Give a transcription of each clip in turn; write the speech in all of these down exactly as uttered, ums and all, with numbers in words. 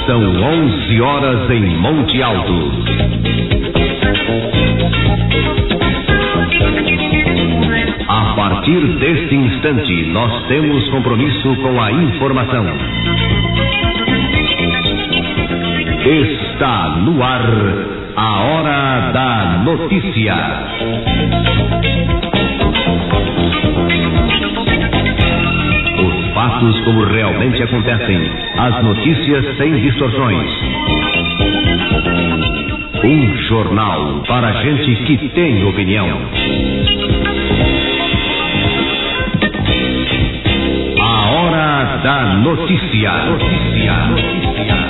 São onze horas em Monte Alto. A partir deste instante, nós temos compromisso com a informação. Está no ar a Hora da Notícia. Os fatos como realmente acontecem, as notícias sem distorções. Um jornal para gente que tem opinião. A Hora da Notícia. Notícia. Notícia.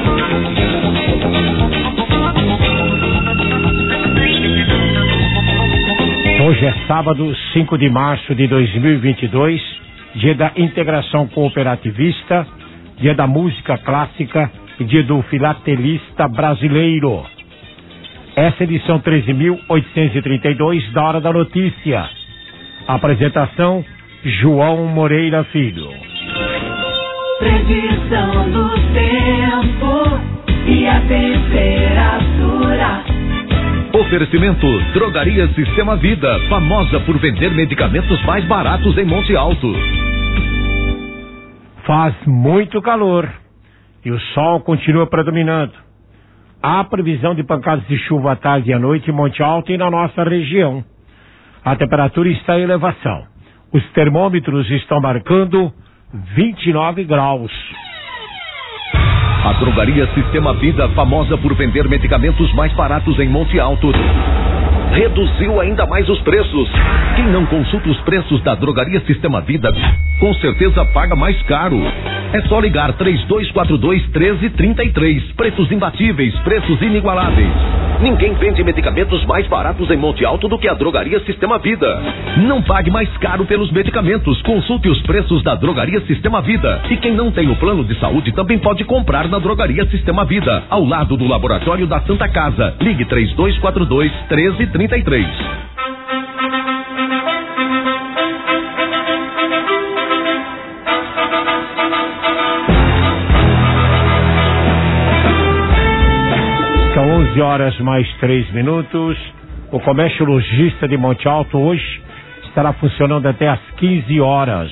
Hoje é sábado, cinco de março de dois mil e vinte e dois, dia da integração cooperativista, dia da música clássica e dia do filatelista brasileiro. Essa é a edição treze mil oitocentos e trinta e dois da Hora da Notícia. Apresentação, João Moreira Filho. Previsão do tempo e a temperatura. Oferecimento Drogaria Sistema Vida, famosa por vender medicamentos mais baratos em Monte Alto. Faz muito calor e o sol continua predominando. Há previsão de pancadas de chuva à tarde e à noite em Monte Alto e na nossa região. A temperatura está em elevação. Os termômetros estão marcando vinte e nove graus. A Drogaria Sistema Vida, famosa por vender medicamentos mais baratos em Monte Alto, reduziu ainda mais os preços. Quem não consulta os preços da Drogaria Sistema Vida, com certeza paga mais caro. É só ligar três dois quatro dois, um três três três. Preços imbatíveis, preços inigualáveis. Ninguém vende medicamentos mais baratos em Monte Alto do que a Drogaria Sistema Vida. Não pague mais caro pelos medicamentos. Consulte os preços da Drogaria Sistema Vida. E quem não tem o plano de saúde também pode comprar na Drogaria Sistema Vida, ao lado do Laboratório da Santa Casa. Ligue três dois quatro dois, um três três três. São onze horas mais três minutos. O comércio lojista de Monte Alto hoje estará funcionando até às quinze horas.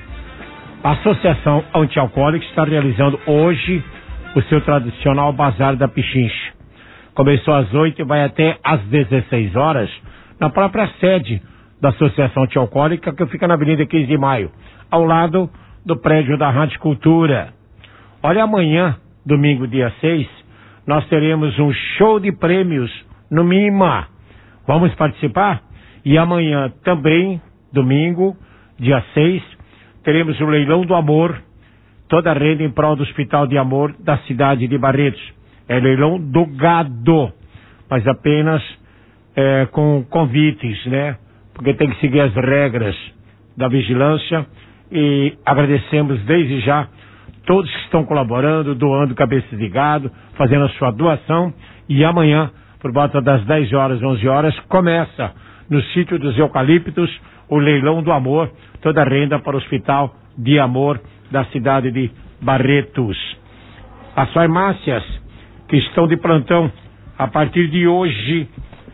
A Associação Antialcoólica está realizando hoje o seu tradicional Bazar da Pichincha. Começou às oito e vai até às dezesseis horas na própria sede da Associação Antialcoólica, que fica na Avenida quinze de maio, ao lado do prédio da Rádio Cultura. Olha, amanhã, domingo, dia seis, nós teremos um show de prêmios no Mima. Vamos participar? E amanhã também, domingo, dia seis, teremos o Leilão do Amor, toda a renda em prol do Hospital de Amor da cidade de Barretos. É leilão do gado, mas apenas é, com convites, né? Porque tem que seguir as regras da vigilância. E agradecemos desde já todos que estão colaborando, doando cabeças de gado, fazendo a sua doação. E amanhã, por volta das dez horas, onze horas, começa no sítio dos Eucaliptos o Leilão do Amor, toda a renda para o Hospital de Amor da cidade de Barretos. As farmácias que estão de plantão a partir de hoje,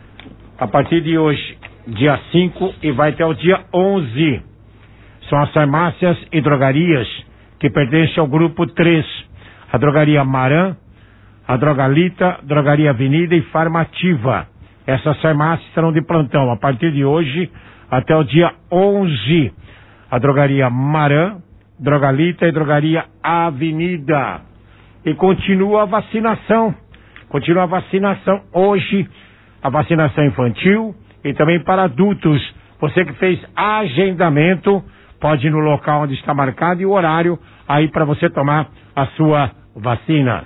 a partir de hoje, dia cinco, e vai até o dia onze. São as farmácias e drogarias que pertencem ao grupo três. A drogaria Maran, a Drogalita, Drogaria Avenida e Farmativa. Essas farmácias estarão de plantão a partir de hoje até o dia onze. A drogaria Maran, Drogalita e Drogaria Avenida. E continua a vacinação. Continua a vacinação hoje, a vacinação infantil e também para adultos. Você que fez agendamento, pode ir no local onde está marcado e o horário aí para você tomar a sua vacina.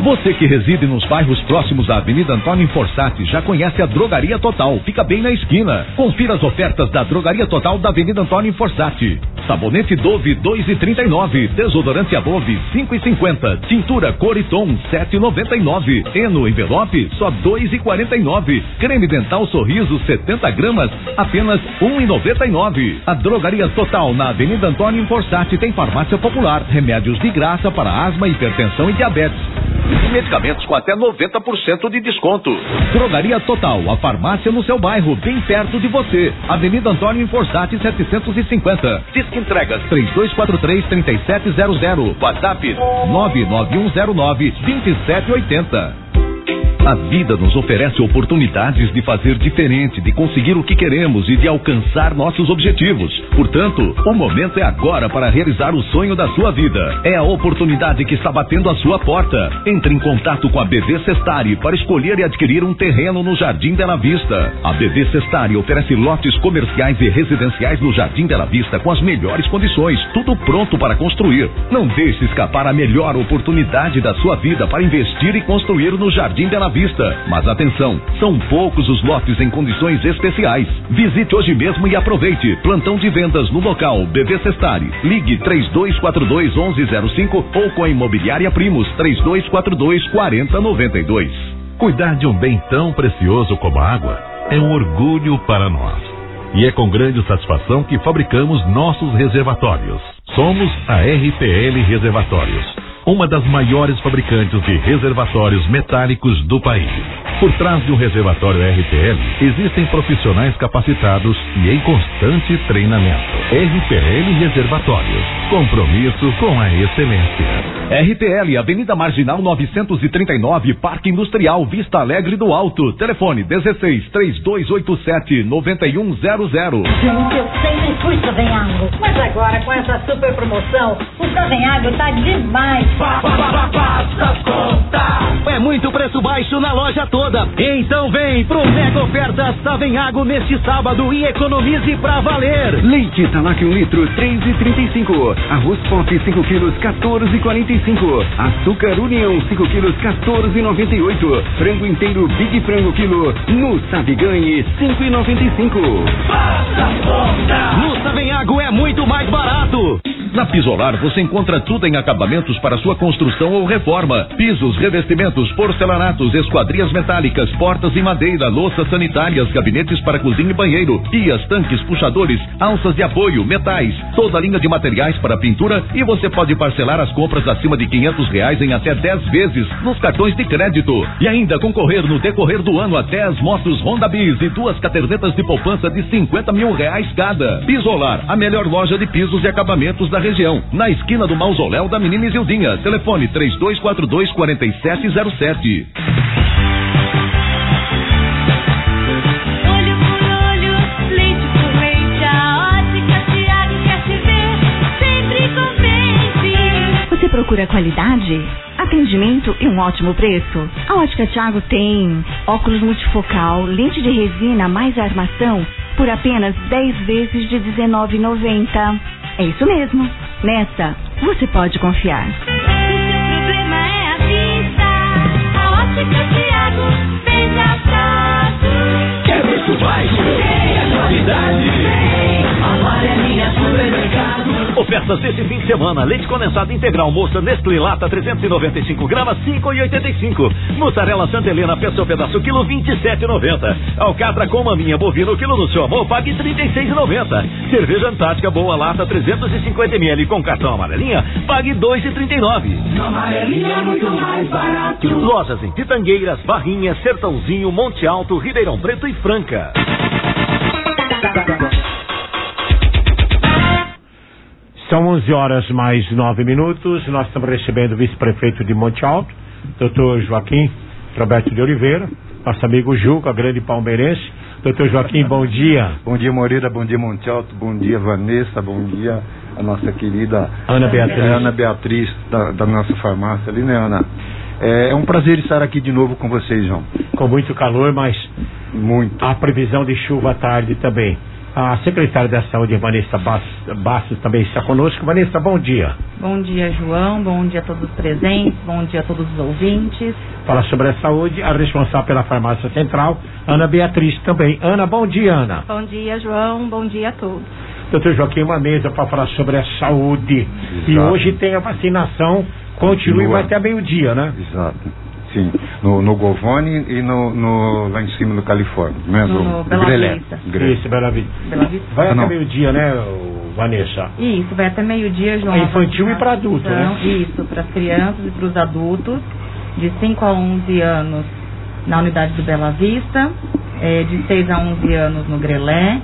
Você que reside nos bairros próximos à Avenida Antônio Forçati já conhece a Drogaria Total. Fica bem na esquina. Confira as ofertas da Drogaria Total da Avenida Antônio Forçati. Sabonete Dove dois e trinta e nove, desodorante Above cinco e cinquenta, tintura Coriton sete e noventa e nove, Eno envelope só dois e quarenta e nove, creme dental Sorriso setenta gramas apenas um e noventa e nove. A Drogaria Total na Avenida Antônio Forçati tem farmácia popular, remédios de graça para asma, hipertensão e diabetes. E medicamentos com até noventa por cento de desconto. Drogaria Total, a farmácia no seu bairro, bem perto de você. Avenida Antônio Forçati setecentos e cinquenta. Disque entregas três dois quatro três, três sete zero zero. WhatsApp nove nove um zero nove, dois sete oito zero. A vida nos oferece oportunidades de fazer diferente, de conseguir o que queremos e de alcançar nossos objetivos. Portanto, o momento é agora para realizar o sonho da sua vida. É a oportunidade que está batendo a sua porta. Entre em contato com a B V Sestari para escolher e adquirir um terreno no Jardim Bela Vista. A B V Sestari oferece lotes comerciais e residenciais no Jardim Bela Vista com as melhores condições, tudo pronto para construir. Não deixe escapar a melhor oportunidade da sua vida para investir e construir no Jardim Bela Vista. Mas atenção, são poucos os lotes em condições especiais. Visite hoje mesmo e aproveite. Plantão de vendas no local B V Sestari. Ligue três dois quatro dois, onze zero cinco ou com a Imobiliária Primos três dois quatro dois, quatro zero nove dois. Cuidar de um bem tão precioso como a água é um orgulho para nós. E é com grande satisfação que fabricamos nossos reservatórios. Somos a R P L Reservatórios, uma das maiores fabricantes de reservatórios metálicos do país. Por trás de um reservatório R P L, existem profissionais capacitados e em constante treinamento. R P L Reservatórios, compromisso com a excelência. R P L, Avenida Marginal novecentos e trinta e nove, Parque Industrial, Vista Alegre do Alto. Telefone dezesseis, três dois oito sete, nove um zero zero. Gente, eu sempre fui Savenhago, mas agora com essa super promoção, o Savenhago tá demais. Faça as contas. É muito preço baixo na loja toda. Então vem pro Mega Ofertas Savenhago neste sábado e economize pra valer. Leite Talac um litro, três e trinta e cinco. Arroz Pop cinco quilos, quatorze e quarenta e cinco. Açúcar União cinco quilos, quatorze e noventa e oito. Frango inteiro Big Frango quilo, no Sabe Ganhe, cinco e noventa e cinco. Faça as contas. No Savenhago é muito mais barato. Na Pisolar você encontra tudo em acabamentos para sua construção ou reforma. Pisos, revestimentos, porcelanatos, esquadrias metálicas, portas em madeira, louças sanitárias, gabinetes para cozinha e banheiro, pias, tanques, puxadores, alças de apoio, metais, toda a linha de materiais para pintura, e você pode parcelar as compras acima de quinhentos reais em até dez vezes nos cartões de crédito. E ainda concorrer no decorrer do ano até as motos Honda Bis e duas cadernetas de poupança de cinquenta mil reais cada. Pisolar, a melhor loja de pisos e acabamentos da região, na esquina do Mausoléu da Menina Isildinha. Telefone três dois quatro dois, quatro sete zero sete. Olho por olho, leite por leite, a Ótica Tiago quer te ver, sempre convence. Você procura qualidade, atendimento e um ótimo preço? A Ótica Tiago tem óculos multifocal, lente de resina mais armação por apenas dez vezes de dezenove reais e noventa centavos. É isso mesmo. Nessa, você pode confiar. O seu problema é a vista. A Ótica Tiago fez a foto. Quer preço baixo? Tem a qualidade. Amarelinha Supermercado. Ofertas desse fim de semana: leite condensado integral moça Nestlé Lata trezentos e noventa e cinco gramas, cinco e oitenta e cinco. Mussarela Santa Helena peça pedaço quilo, vinte e sete e noventa. Alcatra com maminha bovino quilo no seu amor, pague trinta e seis e noventa. Cerveja Antártica Boa Lata trezentos e cinquenta mililitros com cartão amarelinha, pague dois e trinta e nove. Amarelinha é muito mais barato. Lojas em Pitangueiras, Barrinhas, Sertãozinho, Monte Alto, Ribeirão Preto e Franca. São onze horas mais nove minutos. Nós estamos recebendo o vice-prefeito de Monte Alto, doutor Joaquim Roberto de Oliveira, nosso amigo Juca, grande palmeirense. doutor Joaquim, bom dia. Bom dia, Moreira, bom dia, Monte Alto, bom dia, Vanessa, bom dia, a nossa querida Ana Beatriz, é, Ana Beatriz da, da nossa farmácia ali, né, Ana? É, é um prazer estar aqui de novo com vocês, João. Com muito calor, mas muito. Há previsão de chuva à tarde também. A secretária da Saúde, Vanessa Bastos, também está conosco. Vanessa, bom dia. Bom dia, João. Bom dia a todos os presentes. Bom dia a todos os ouvintes. Fala sobre a saúde, a responsável pela Farmácia Central, Ana Beatriz também. Ana, bom dia, Ana. Bom dia, João. Bom dia a todos. Doutor Joaquim, uma mesa para falar sobre a saúde. Exato. E hoje tem a vacinação, continua e vai até meio-dia, né? Exato. Sim, no, no Govone e no, no, lá em cima no Califórnia, né? No, no Bela Grelé. Vista. Grelé. Isso, Bela Vista. Bela Vista. Vai ah, até não. meio-dia, né, Vanessa? Isso, vai até meio-dia, João. É infantil e para adulto, né? Isso, para as crianças e para os adultos, de cinco a onze anos na unidade do Bela Vista, é, de seis a onze anos no Grelé,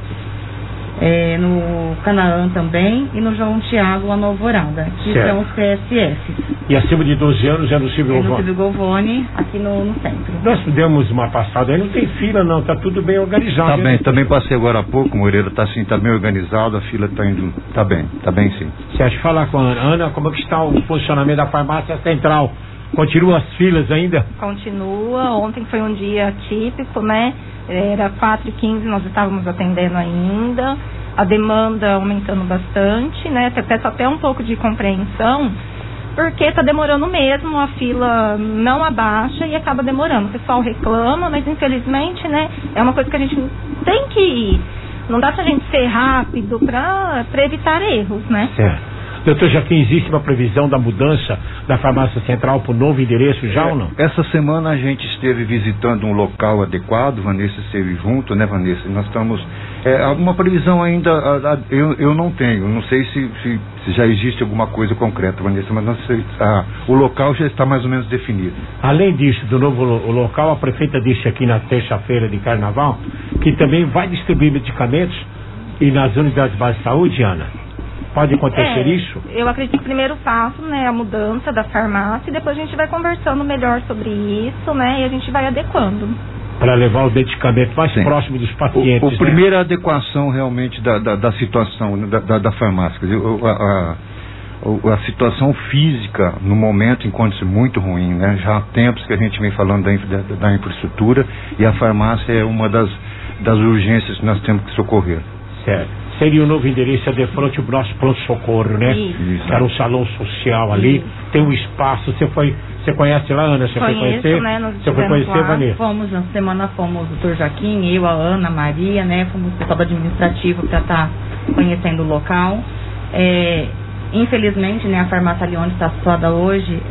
é, no Canaã também e no João Tiago, lá no Alvorada, que certo. são os C S F. E acima de doze anos é no Silvio É no Govone. Silvio Govone, aqui no, no centro. Nós demos uma passada aí, não tem fila não, tá tudo bem organizado. Tá né? bem, também passei agora há pouco, Moreira, tá assim, tá bem organizado, a fila tá indo, tá bem, tá bem sim. Você acha falar com a Ana, Ana, como é que está o funcionamento da farmácia central? Continua as filas ainda? Continua. Ontem foi um dia típico, né? Era quatro e quinze, nós estávamos atendendo ainda. A demanda aumentando bastante, né? Até peço até um pouco de compreensão, porque está demorando mesmo, a fila não abaixa e acaba demorando. O pessoal reclama, mas infelizmente, né? É uma coisa que a gente tem que ir. Não dá pra gente ser rápido pra, pra evitar erros, né? Certo. Doutor Joaquim, existe uma previsão da mudança da farmácia central para o novo endereço já é, ou não? Essa semana a gente esteve visitando um local adequado, Vanessa esteve junto, né, Vanessa? Nós estamos, é, uma previsão ainda, a, a, eu, eu não tenho, não sei se, se, se já existe alguma coisa concreta, Vanessa, mas não sei, a, o local já está mais ou menos definido. Além disso, do novo lo, o local, a prefeita disse aqui na terça-feira de carnaval que também vai distribuir medicamentos e nas unidades básicas de saúde, Ana? Pode acontecer é, isso? Eu acredito que o primeiro passo, né, é a mudança da farmácia e depois a gente vai conversando melhor sobre isso, né, e a gente vai adequando. Para levar o medicamento mais Sim. próximo dos pacientes. O, o né? primeira adequação realmente da, da, da situação da, da, da farmácia, quer dizer, a, a, a situação física no momento encontra-se muito ruim, né? Já há tempos que a gente vem falando da, da, da infraestrutura e a farmácia é uma das, das urgências que nós temos que socorrer. Certo. Seria o novo endereço é de frente ao nosso pronto-socorro, né? Isso. Era um salão social ali, Isso. tem um espaço. Você foi, você conhece lá, Ana? Você Conheço, foi conhecer? Né? Nós você foi conhecer, lá, Vanessa? Fomos, na semana fomos o doutor Joaquim, eu, a Ana, a Maria, né? Fomos o pessoal do administrativo para estar tá conhecendo o local. É, infelizmente, né, a farmácia ali onde está situada hoje,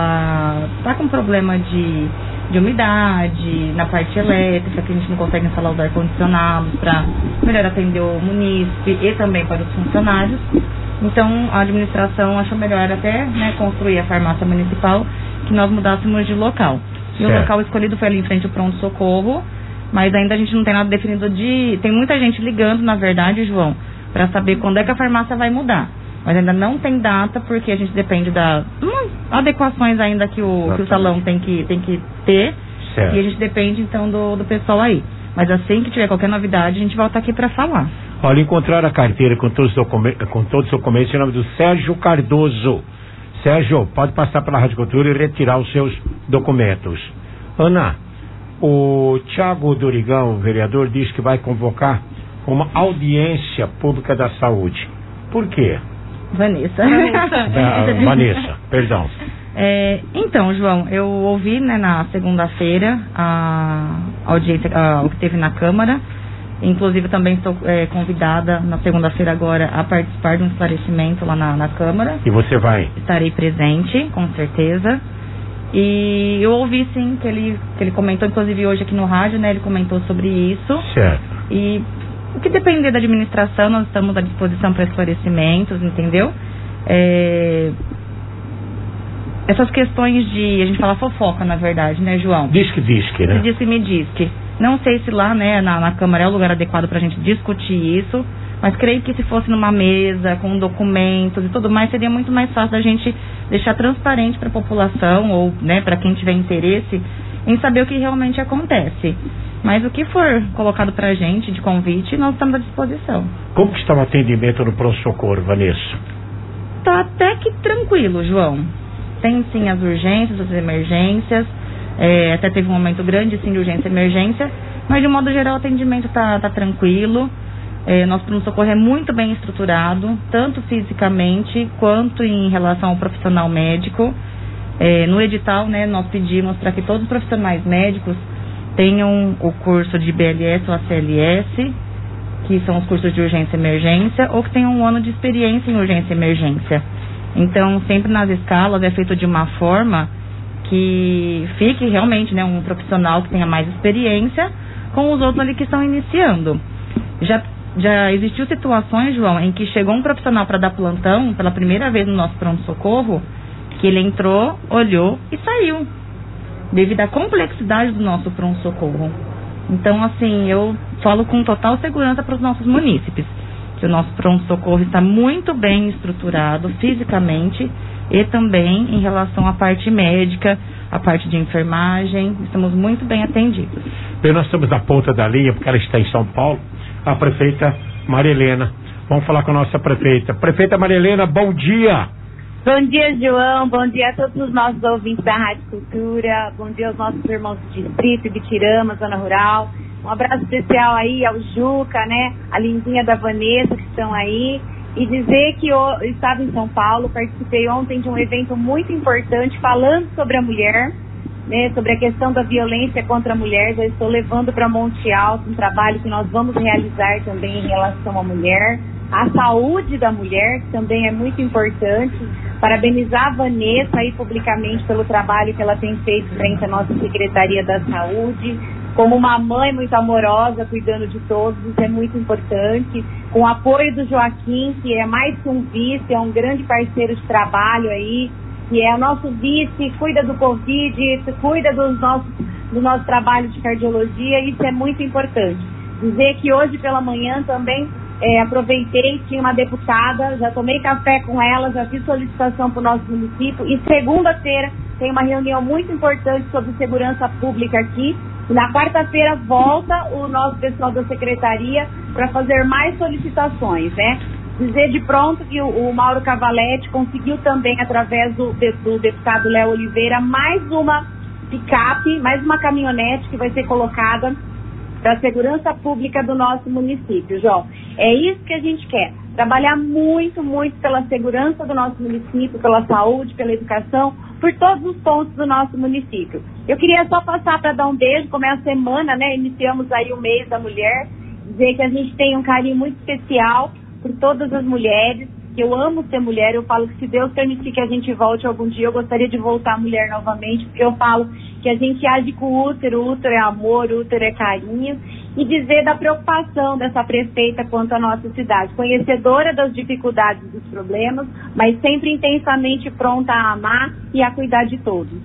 ela está com problema de, de umidade na parte elétrica, que a gente não consegue instalar os ar-condicionados para melhor atender o munícipe e também para os funcionários. Então, a administração achou melhor até, né, construir a farmácia municipal, que nós mudássemos de local. E certo. O local escolhido foi ali em frente ao pronto-socorro, mas ainda a gente não tem nada definido de... Tem muita gente ligando, na verdade, João, para saber quando é que a farmácia vai mudar. Mas ainda não tem data, porque a gente depende das hum, adequações ainda que o, que o salão tem que, tem que ter. Certo. E a gente depende, então, do, do pessoal aí. Mas assim que tiver qualquer novidade, a gente volta aqui para falar. Olha, encontrar a carteira com todos os documentos, com todos os documentos em nome do Sérgio Cardoso. Sérgio, pode passar pela Rádio Cultura e retirar os seus documentos. Ana, o Tiago Dorigão, o vereador, diz que vai convocar uma audiência pública da saúde. Por quê? Vanessa. Da, Vanessa, perdão. É, então, João, eu ouvi, né, na segunda-feira a audiência, a, o que teve na Câmara. Inclusive, também estou é, convidada na segunda-feira agora a participar de um esclarecimento lá na, na Câmara. E você vai? Estarei presente, com certeza. E eu ouvi, sim, que ele, que ele comentou, inclusive hoje aqui no rádio, né, ele comentou sobre isso. Certo. E o que depender da administração, nós estamos à disposição para esclarecimentos, entendeu? É... Essas questões de... A gente fala fofoca, na verdade, né, João? Disque, disque, né? Disse, me disque. Não sei se lá, né, na, na Câmara é o lugar adequado para a gente discutir isso, mas creio que se fosse numa mesa, com documentos e tudo mais, seria muito mais fácil da gente deixar transparente para a população, ou, né, para quem tiver interesse, em saber o que realmente acontece. Mas o que for colocado pra gente de convite, nós estamos à disposição. Como que está o atendimento no pronto-socorro, Vanessa? Tá até que tranquilo, João. Tem sim as urgências, as emergências, é, até teve um momento grande sim de urgência e emergência, mas de modo geral o atendimento tá, tá tranquilo. É, nosso pronto-socorro é muito bem estruturado, tanto fisicamente quanto em relação ao profissional médico. É, no edital, né, nós pedimos para que todos os profissionais médicos tenham o curso de B L S ou A C L S, que são os cursos de urgência e emergência, ou que tenham um ano de experiência em urgência e emergência. Então, sempre nas escalas é feito de uma forma que fique realmente, né, um profissional que tenha mais experiência com os outros ali que estão iniciando. Já, já existiu situações, João, em que chegou um profissional para dar plantão pela primeira vez no nosso pronto-socorro, que ele entrou, olhou e saiu, devido à complexidade do nosso pronto-socorro. Então, assim, eu falo com total segurança para os nossos munícipes, que o nosso pronto-socorro está muito bem estruturado fisicamente e também em relação à parte médica, a parte de enfermagem, estamos muito bem atendidos. Bem, nós estamos na ponta da linha, porque ela está em São Paulo, a prefeita Maria Helena. Vamos falar com a nossa prefeita. Prefeita Maria Helena, bom dia! Bom dia, João. Bom dia a todos os nossos ouvintes da Rádio Cultura. Bom dia aos nossos irmãos do Distrito, Ibitirama, Zona Rural. Um abraço especial aí ao Juca, né? A lindinha da Vanessa, que estão aí. E dizer que eu estava em São Paulo, participei ontem de um evento muito importante falando sobre a mulher, né? Sobre a questão da violência contra a mulher. Já estou levando para Monte Alto um trabalho que nós vamos realizar também em relação à mulher. A saúde da mulher, que também é muito importante. Parabenizar a Vanessa aí publicamente pelo trabalho que ela tem feito frente à nossa Secretaria da Saúde. Como uma mãe muito amorosa, cuidando de todos, isso é muito importante. Com o apoio do Joaquim, que é mais que um vice, é um grande parceiro de trabalho aí, que é o nosso vice, cuida do Covid, cuida dos nossos, do nosso trabalho de cardiologia, isso é muito importante. Dizer que hoje pela manhã também É, aproveitei, tinha uma deputada, já tomei café com ela, já fiz solicitação para o nosso município e segunda-feira tem uma reunião muito importante sobre segurança pública aqui. E na quarta-feira volta o nosso pessoal da secretaria para fazer mais solicitações, né? Dizer de pronto que o, o Mauro Cavaletti conseguiu também, através do, do deputado Léo Oliveira, mais uma picape, mais uma caminhonete que vai ser colocada para a segurança pública do nosso município, João. É isso que a gente quer, trabalhar muito, muito pela segurança do nosso município, pela saúde, pela educação, por todos os pontos do nosso município. Eu queria só passar para dar um beijo, como é a semana, né, iniciamos aí o mês da mulher, dizer que a gente tem um carinho muito especial por todas as mulheres, que eu amo ser mulher. Eu falo que se Deus permitir que a gente volte algum dia, eu gostaria de voltar mulher novamente, porque eu falo que a gente age com o útero, o útero é amor, o útero é carinho, e dizer da preocupação dessa prefeita quanto à nossa cidade, conhecedora das dificuldades e dos problemas, mas sempre intensamente pronta a amar e a cuidar de todos.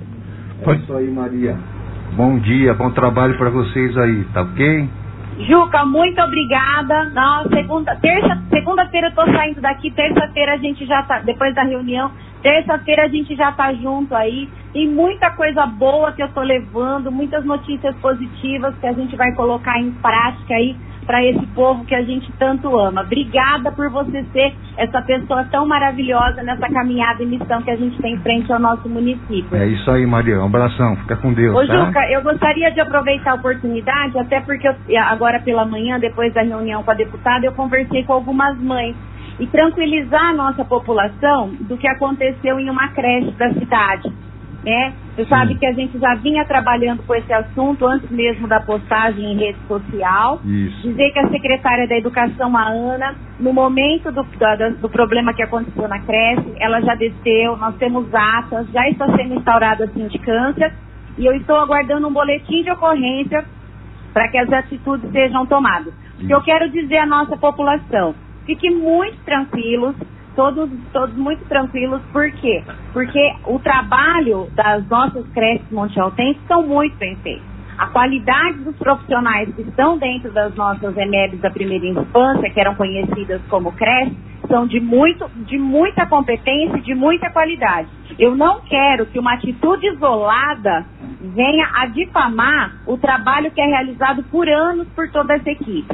É isso aí, Maria. Bom dia, bom trabalho para vocês aí, tá ok? Juca, muito obrigada. Na segunda, terça, segunda-feira eu tô saindo daqui, terça-feira a gente já tá, depois da reunião, terça-feira a gente já tá junto aí. Tem muita coisa boa que eu tô levando, muitas notícias positivas que a gente vai colocar em prática aí para esse povo que a gente tanto ama. Obrigada por você ser essa pessoa tão maravilhosa nessa caminhada e missão que a gente tem em frente ao nosso município. É isso aí, Maria. Um abração. Fica com Deus. Ô, tá? Juca, eu gostaria de aproveitar a oportunidade, até porque eu, agora pela manhã, depois da reunião com a deputada, eu conversei com algumas mães e tranquilizar a nossa população do que aconteceu em uma creche da cidade. Né? Você sabe que a gente já vinha trabalhando com esse assunto antes mesmo da postagem em rede social. Isso. Dizer que a secretária da Educação, a Ana, no momento do, do, do problema que aconteceu na creche, ela já desceu, nós temos atas, já está sendo instaurada a sindicância e eu estou aguardando um boletim de ocorrência para que as atitudes sejam tomadas. O que eu quero dizer à nossa população, fique muito tranquilos, Todos, todos muito tranquilos, por quê? Porque o trabalho das nossas creches montealtenses são muito bem feitos. A qualidade dos profissionais que estão dentro das nossas E M E Bs da primeira infância, que eram conhecidas como creches, são de, muito, de muita competência e de muita qualidade. Eu não quero que uma atitude isolada venha a difamar o trabalho que é realizado por anos por toda essa equipe.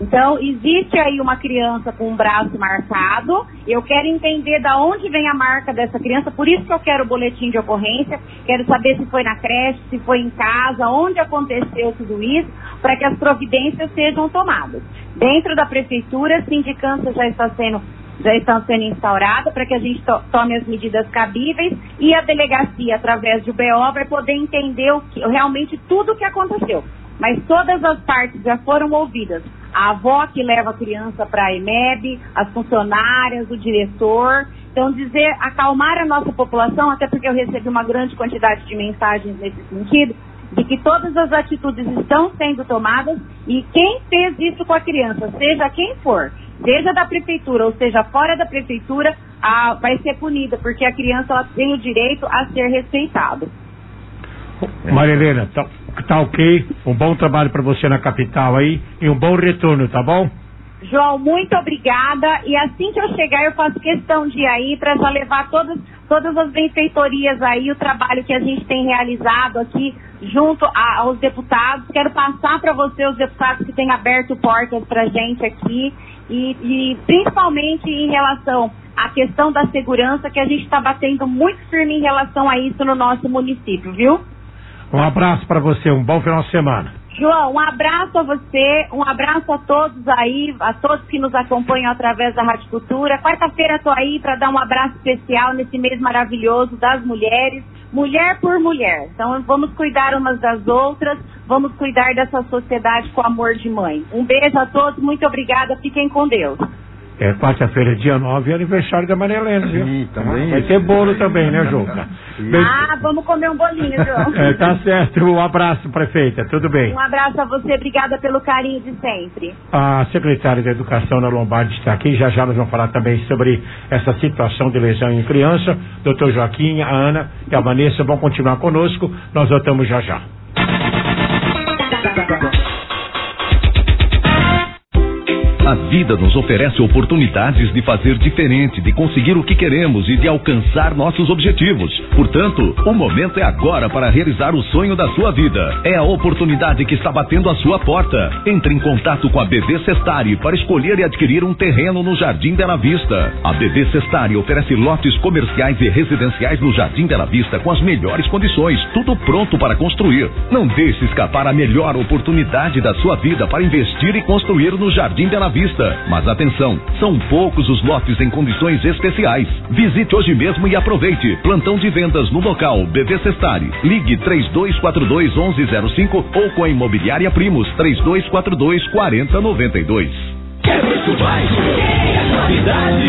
Então, existe aí uma criança com um braço marcado, eu quero entender de onde vem a marca dessa criança, por isso que eu quero o boletim de ocorrência, quero saber se foi na creche, se foi em casa, onde aconteceu tudo isso, para que as providências sejam tomadas. Dentro da prefeitura, a sindicância já está sendo, já está sendo instaurada para que a gente to- tome as medidas cabíveis e a delegacia, através do B O, vai poder entender o que, realmente tudo o que aconteceu. Mas todas as partes já foram ouvidas. A avó que leva a criança para a E M E B, as funcionárias, o diretor. Então, dizer, acalmar a nossa população, até porque eu recebi uma grande quantidade de mensagens nesse sentido, de que todas as atitudes estão sendo tomadas e quem fez isso com a criança, seja quem for, seja da prefeitura ou seja fora da prefeitura, a, vai ser punida, porque a criança ela tem o direito a ser respeitada. Maria Helena, tá, tá ok, um bom trabalho para você na capital aí e um bom retorno, tá bom? João, muito obrigada, e assim que eu chegar eu faço questão de ir aí para já levar todas, todas as benfeitorias aí, o trabalho que a gente tem realizado aqui junto a, aos deputados. Quero passar para você os deputados que têm aberto portas para a gente aqui e, e principalmente em relação à questão da segurança, que a gente está batendo muito firme em relação a isso no nosso município, viu? Um abraço para você, um bom final de semana. João, um abraço a você, um abraço a todos aí, a todos que nos acompanham através da Rádio Cultura. Quarta-feira estou aí para dar um abraço especial nesse mês maravilhoso das mulheres, mulher por mulher. Então vamos cuidar umas das outras, vamos cuidar dessa sociedade com amor de mãe. Um beijo a todos, muito obrigada, fiquem com Deus. É, quarta-feira, dia nove, é aniversário da Maria Helena, viu? Sim, também. Vai ter bolo também, né, Juca? Ah, vamos comer um bolinho, João. É, tá certo. Um abraço, prefeita. Tudo bem. Um abraço a você, obrigada pelo carinho de sempre. A secretária de Educação, Ana Lombardi, está aqui. Já já nós vamos falar também sobre essa situação de lesão em criança. Doutor Joaquim, a Ana e a Vanessa vão continuar conosco. Nós voltamos já já. A vida nos oferece oportunidades de fazer diferente, de conseguir o que queremos e de alcançar nossos objetivos. Portanto, o momento é agora para realizar o sonho da sua vida. É a oportunidade que está batendo à sua porta. Entre em contato com a B V Sestari para escolher e adquirir um terreno no Jardim Bela Vista. A B V Sestari oferece lotes comerciais e residenciais no Jardim Bela Vista com as melhores condições, tudo pronto para construir. Não deixe escapar a melhor oportunidade da sua vida para investir e construir no Jardim Bela Vista. Mas atenção, são poucos os lotes em condições especiais. Visite hoje mesmo e aproveite. Plantão de vendas no local B V Sestari. Ligue três dois quatro dois, onze zero cinco ou com a Imobiliária Primos três dois quatro dois, quatro zero nove dois. É muito mais que a novidade.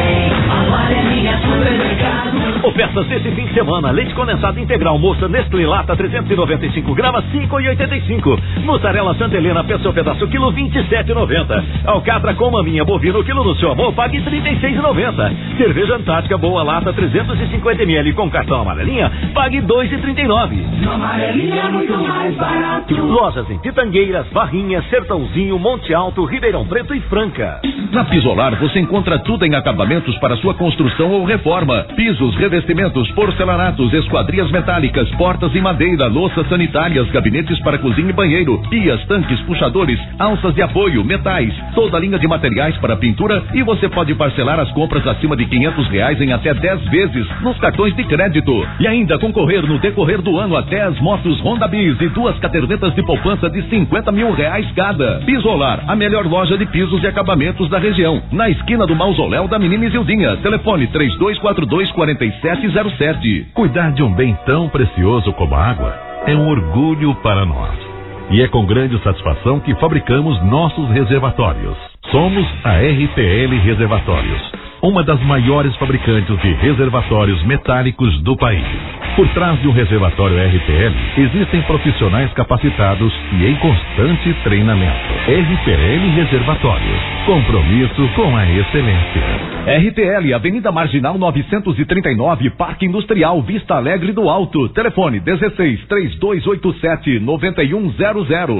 Amarelinha Supermercado. Ofertas desse fim de semana: leite condensado integral moça Nestlé Lata trezentos e noventa e cinco gramas, cinco reais e oitenta e cinco. Mussarela Santa Helena Pessoa pedaço quilo, vinte e sete reais e noventa centavos. Alcatra com maminha bovino quilo no seu amor, pague trinta e seis reais e noventa centavos. Cerveja Antártica Boa Lata trezentos e cinquenta mililitros com cartão Amarelinha, pague dois reais e trinta e nove centavos. Amarelinha é muito mais barato. Lojas em Pitangueiras, Barrinhas, Sertãozinho, Monte Alto, Ribeirão Preto e Franca. Na Pisolar você encontra tudo em acabamentos para sua construção ou reforma. Pisos, revestimentos, porcelanatos, esquadrias metálicas, portas em madeira, louças sanitárias, gabinetes para cozinha e banheiro, pias, tanques, puxadores, alças de apoio, metais, toda a linha de materiais para pintura, e você pode parcelar as compras acima de quinhentos reais em até dez vezes nos cartões de crédito. E ainda concorrer no decorrer do ano a dez motos Honda Bis e duas cadernetas de poupança de cinquenta mil reais cada. Pisolar, a melhor loja de pisos e acabamentos da região, na esquina do Mausoléu da Menina Isildinha. Telefone três dois quatro dois, quatro sete zero sete. Cuidar de um bem tão precioso como a água é um orgulho para nós. E é com grande satisfação que fabricamos nossos reservatórios. Somos a R P L Reservatórios, uma das maiores fabricantes de reservatórios metálicos do país. Por trás de um reservatório R P L, existem profissionais capacitados e em constante treinamento. R P L Reservatórios, compromisso com a excelência. R P L, Avenida Marginal novecentos e trinta e nove, Parque Industrial, Vista Alegre do Alto. Telefone dezesseis, três dois oito sete, nove um zero zero.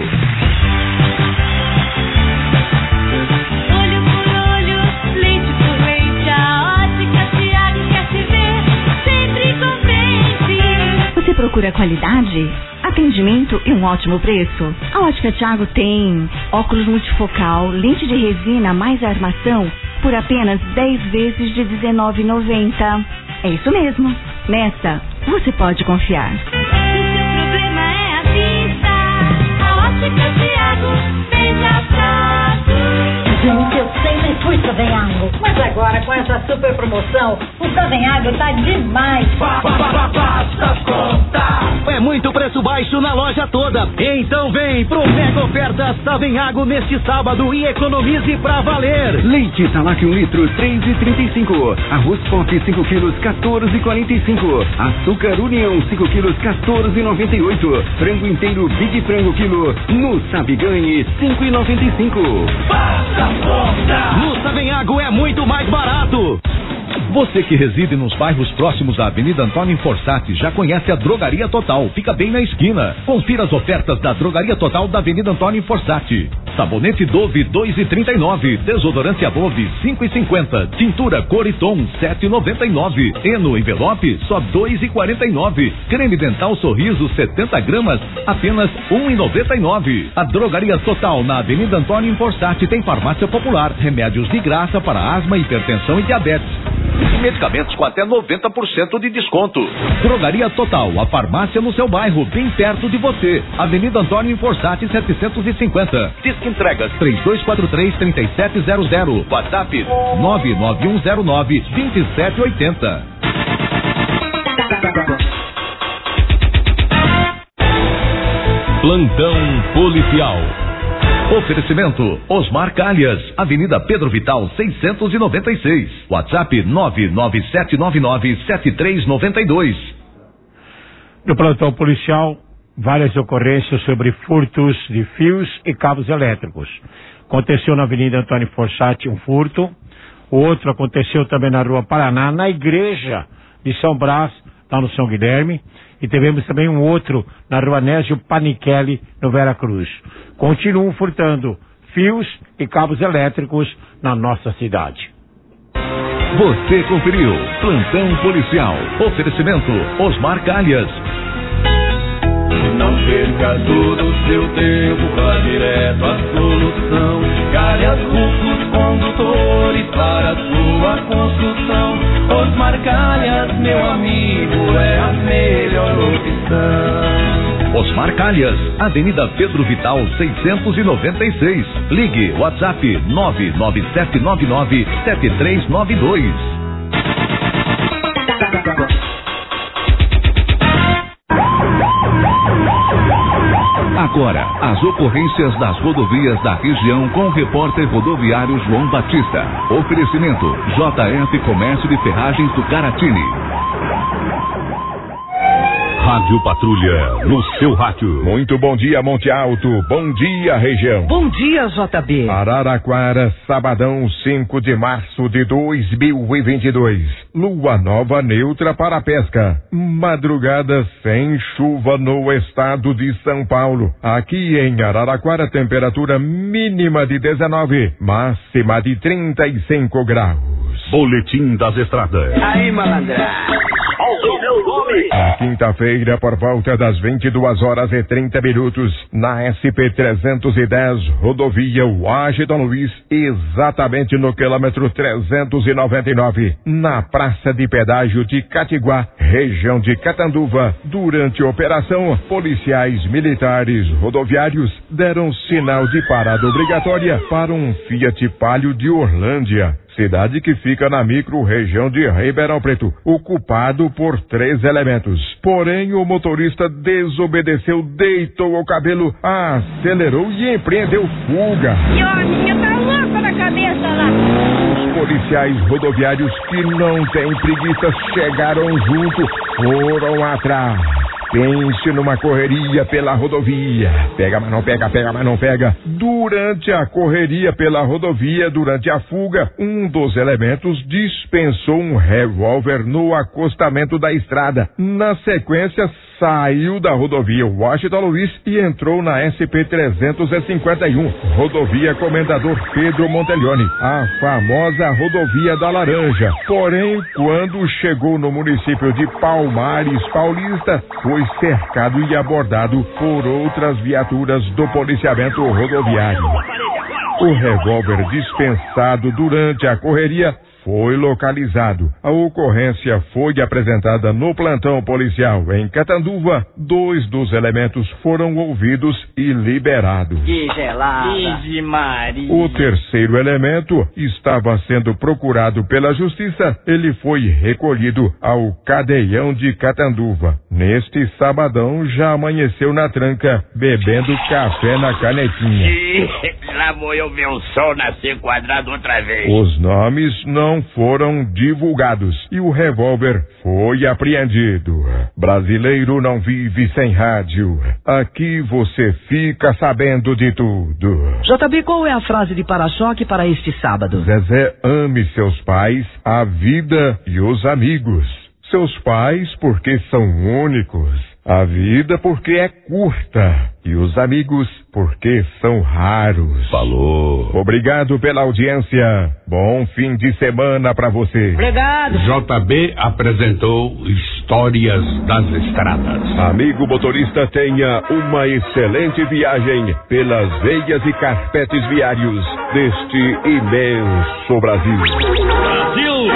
Você procura qualidade? atendimento e um ótimo preço. A Ótica Thiago tem óculos multifocal, lente de resina mais armação por apenas dez vezes de dezenove reais e noventa centavos. É isso mesmo. Nessa, você pode confiar. Se o seu problema é a vista, a Ótica Thiago veja traço. Gente, eu sempre fui Savenhago, mas agora com essa super promoção, o Savenhago tá demais. Basta contar! É muito preço baixo na loja toda. Então vem pro Mega Oferta Savenhago neste sábado e economize pra valer. Leite Salac um litro, três e trinta e cinco. Arroz Pop cinco quilos, quatorze e quarenta e cinco. Açúcar União cinco quilos, quatorze e noventa e oito. Frango inteiro Big Frango quilo, no Sabe Ganhe, cinco e noventa e cinco. Basta contar! No Savenhago é muito mais barato. Você que reside nos bairros próximos à Avenida Antônio Fossati já conhece a Drogaria Total. Fica bem na esquina. Confira as ofertas da Drogaria Total da Avenida Antônio Fossati. Sabonete Dove dois e trinta e nove. Desodorante Above cinco e cinquenta. Tintura Coriton sete e noventa e nove. Eno Envelope só dois e quarenta e nove. Creme Dental Sorriso setenta gramas apenas um e noventa e nove. A Drogaria Total na Avenida Antônio Fossati tem farmácia popular, remédios de graça para asma, hipertensão e diabetes. Medicamentos com até noventa por cento de desconto. Drogaria Total, a farmácia no seu bairro, bem perto de você. Avenida Antônio Fossati setecentos e cinquenta. Disque entregas três dois quatro três, três sete zero zero. WhatsApp nove nove um zero nove, dois sete oito zero. Plantão Policial. Oferecimento Osmar Calhas, Avenida Pedro Vital seiscentos e noventa e seis. WhatsApp nove nove sete nove nove, sete três nove dois. No plantão policial, várias ocorrências sobre furtos de fios e cabos elétricos. Aconteceu na Avenida Antônio Fossati um furto, o outro aconteceu também na Rua Paraná, na igreja de São Brás, lá no São Guilherme, e tivemos também um outro na Rua Nésio Panichelli, no Vera Cruz. Continuam furtando fios e cabos elétricos na nossa cidade. Você conferiu Plantão Policial. Oferecimento Osmar Calhas. Não perca todo o seu tempo, vá direto à solução. Calhas Rufos Condutores para sua construção. Osmar Calhas, meu amigo, é a melhor opção. Osmar Calhas, Avenida Pedro Vital seiscentos e noventa e seis. Ligue WhatsApp nove nove sete nove nove, sete três nove dois. Agora, as ocorrências das rodovias da região com o repórter rodoviário João Batista. Oferecimento J F Comércio de Ferragens do Caratini. Rádio Patrulha, no seu rádio. Muito bom dia, Monte Alto. Bom dia, região. Bom dia, J B. Araraquara, sabadão, cinco de março de dois mil e vinte e dois. Lua nova neutra para a pesca. Madrugada sem chuva no estado de São Paulo. Aqui em Araraquara, temperatura mínima de dezenove, máxima de trinta e cinco graus. Boletim das Estradas. Aí, malandra. Na quinta-feira, por volta das vinte e duas horas e trinta minutos, na S P trezentos e dez, rodovia Washington Luiz, exatamente no quilômetro trezentos e noventa e nove, na Praça de Pedágio de Catiguá, região de Catanduva. Durante a operação, policiais militares rodoviários deram sinal de parada obrigatória para um Fiat Palio de Orlândia, cidade que fica na micro-região de Ribeirão Preto, ocupado por três elementos. Porém, o motorista desobedeceu, deitou o cabelo, acelerou e empreendeu fuga. Você tá louco na cabeça lá. Os policiais rodoviários, que não têm preguiça, chegaram junto, foram atrás. Pense numa correria pela rodovia. Pega, mas não pega, pega, mas não pega. Durante a correria pela rodovia, durante a fuga, um dos elementos dispensou um revólver no acostamento da estrada. Na sequência, saiu da rodovia Washington Luiz e entrou na S P trezentos e cinquenta e um, rodovia Comendador Pedro Monteleone, a famosa rodovia da Laranja. Porém, quando chegou no município de Palmares Paulista, foi foi cercado e abordado por outras viaturas do policiamento rodoviário. O revólver dispensado durante a correria foi localizado. A ocorrência foi apresentada no plantão policial em Catanduva. Dois dos elementos foram ouvidos e liberados. Que gelada. Vixe Maria. O terceiro elemento estava sendo procurado pela justiça. Ele foi recolhido ao cadeião de Catanduva. Neste sabadão já amanheceu na tranca, bebendo café na canequinha. Lá vou eu ver o sol nascer quadrado outra vez. Os nomes não foram divulgados e o revólver foi apreendido. Brasileiro não vive sem rádio. Aqui você fica sabendo de tudo. J B, qual é a frase de para-choque para este sábado? Zezé, ame seus pais, a vida e os amigos. Seus pais porque são únicos. A vida porque é curta e os amigos porque são raros. Falou. Obrigado pela audiência. Bom fim de semana pra você. Obrigado. J B apresentou Histórias das Estradas. Amigo motorista, tenha uma excelente viagem pelas veias e carpetes viários deste imenso Brasil. Brasil!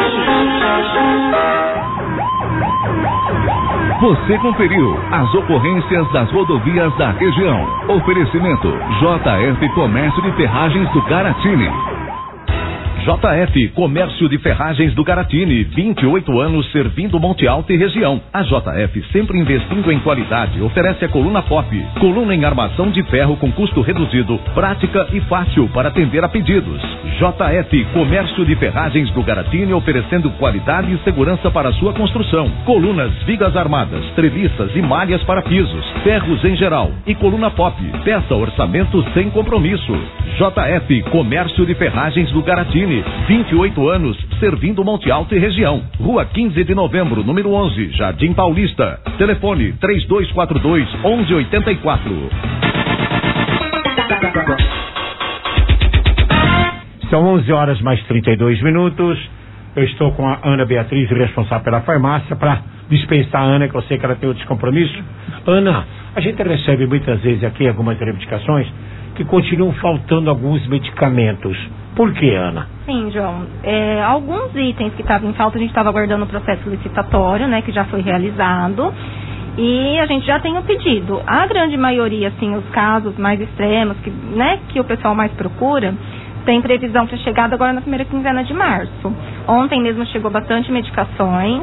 Você conferiu as ocorrências das rodovias da região. Oferecimento J F Comércio de Ferragens do Caratini. J F Comércio de Ferragens do Caratini, vinte e oito anos servindo Monte Alto e região. A J F, sempre investindo em qualidade, oferece a coluna pop, coluna em armação de ferro com custo reduzido, prática e fácil para atender a pedidos. J F Comércio de Ferragens do Caratini, oferecendo qualidade e segurança para sua construção. Colunas, vigas armadas, treliças e malhas para pisos, ferros em geral e coluna pop. Peça orçamento sem compromisso. J F Comércio de Ferragens do Caratini, vinte e oito anos, servindo Monte Alto e região. Rua quinze de novembro, número onze, Jardim Paulista. Telefone três dois quatro dois, onze oitenta e quatro. São onze horas mais trinta e dois minutos. Eu estou com a Ana Beatriz, responsável pela farmácia, para dispensar a Ana, que eu sei que ela tem outros compromissos. Ana, a gente recebe muitas vezes aqui algumas reivindicações que continuam faltando alguns medicamentos. Por que, Ana? Sim, João. É, alguns itens que estavam em falta, a gente estava aguardando o processo licitatório, né, que já foi realizado, e a gente já tem o pedido. A grande maioria, assim, os casos mais extremos, que, né, que o pessoal mais procura, tem previsão para chegada agora na primeira quinzena de março. Ontem mesmo chegou bastante medicações,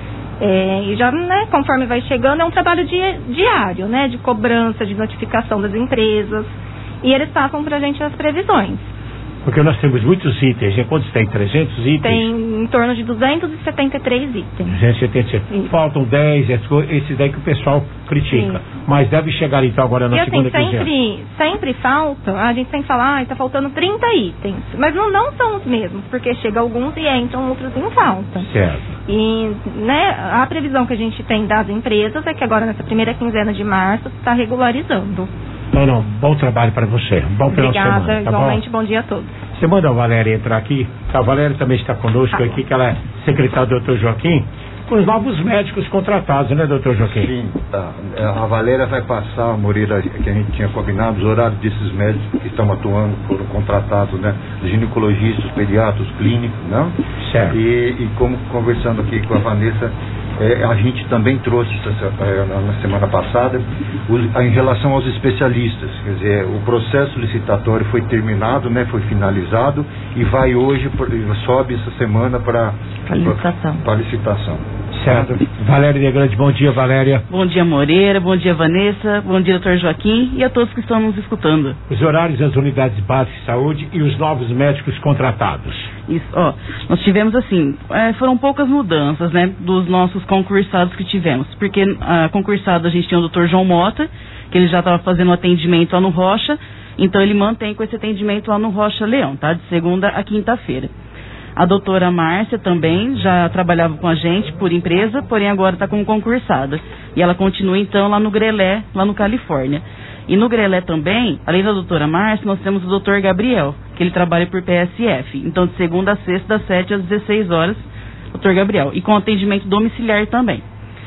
é, e já, né, conforme vai chegando, é um trabalho di- diário, né, de cobrança, de notificação das empresas, e eles passam para a gente as previsões. Porque nós temos muitos itens, né? Quantos tem? trezentos itens? Tem em torno de duzentos e setenta e três itens. duzentos e setenta e três. Faltam dez, esses daí que o pessoal critica. Sim. Mas deve chegar então agora na e segunda assim, sempre, quinzena. Sempre falta, a gente sempre fala, ah, está faltando trinta itens. Mas não, não são os mesmos, porque chega alguns e entram outros em falta. Certo. E, né, a previsão que a gente tem das empresas é que agora nessa primeira quinzena de março está regularizando. Não, não, bom trabalho para você. Bom final de semana. Obrigada, tá igualmente, bom? bom dia a todos. Você manda a Valéria entrar aqui. A Valéria também está conosco aqui, que ela é secretária do doutor Joaquim, com os novos médicos contratados, né, doutor Joaquim? Sim, tá. A Valéria vai passar, a Moreira, que a gente tinha combinado, os horários desses médicos que estão atuando, foram contratados, né, ginecologistas, pediatras, clínicos, né? Certo. E, e como conversando aqui com a Vanessa, É, a gente também trouxe é, na semana passada os, em relação aos especialistas, quer dizer, o processo licitatório foi terminado, né, foi finalizado e vai hoje, sobe essa semana para licitação. Para licitação. Certo. Valéria de Grande, bom dia, Valéria. Bom dia, Moreira, bom dia, Vanessa, bom dia, doutor Joaquim e a todos que estão nos escutando. Os horários das unidades básicas de saúde e os novos médicos contratados. Isso, ó, nós tivemos assim, é, foram poucas mudanças, né, dos nossos concursados que tivemos, porque a concursado a gente tinha o doutor João Mota, que ele já estava fazendo um atendimento lá no Rocha, então ele mantém com esse atendimento lá no Rocha Leão, tá, de segunda a quinta-feira. A doutora Márcia também já trabalhava com a gente por empresa, porém agora está como concursada. E ela continua então lá no Grelé, lá no Califórnia. E no Grelé também, além da doutora Márcia, nós temos o doutor Gabriel, que ele trabalha por P S F. Então de segunda a sexta, das sete às dezesseis horas, doutor Gabriel. E com atendimento domiciliar também.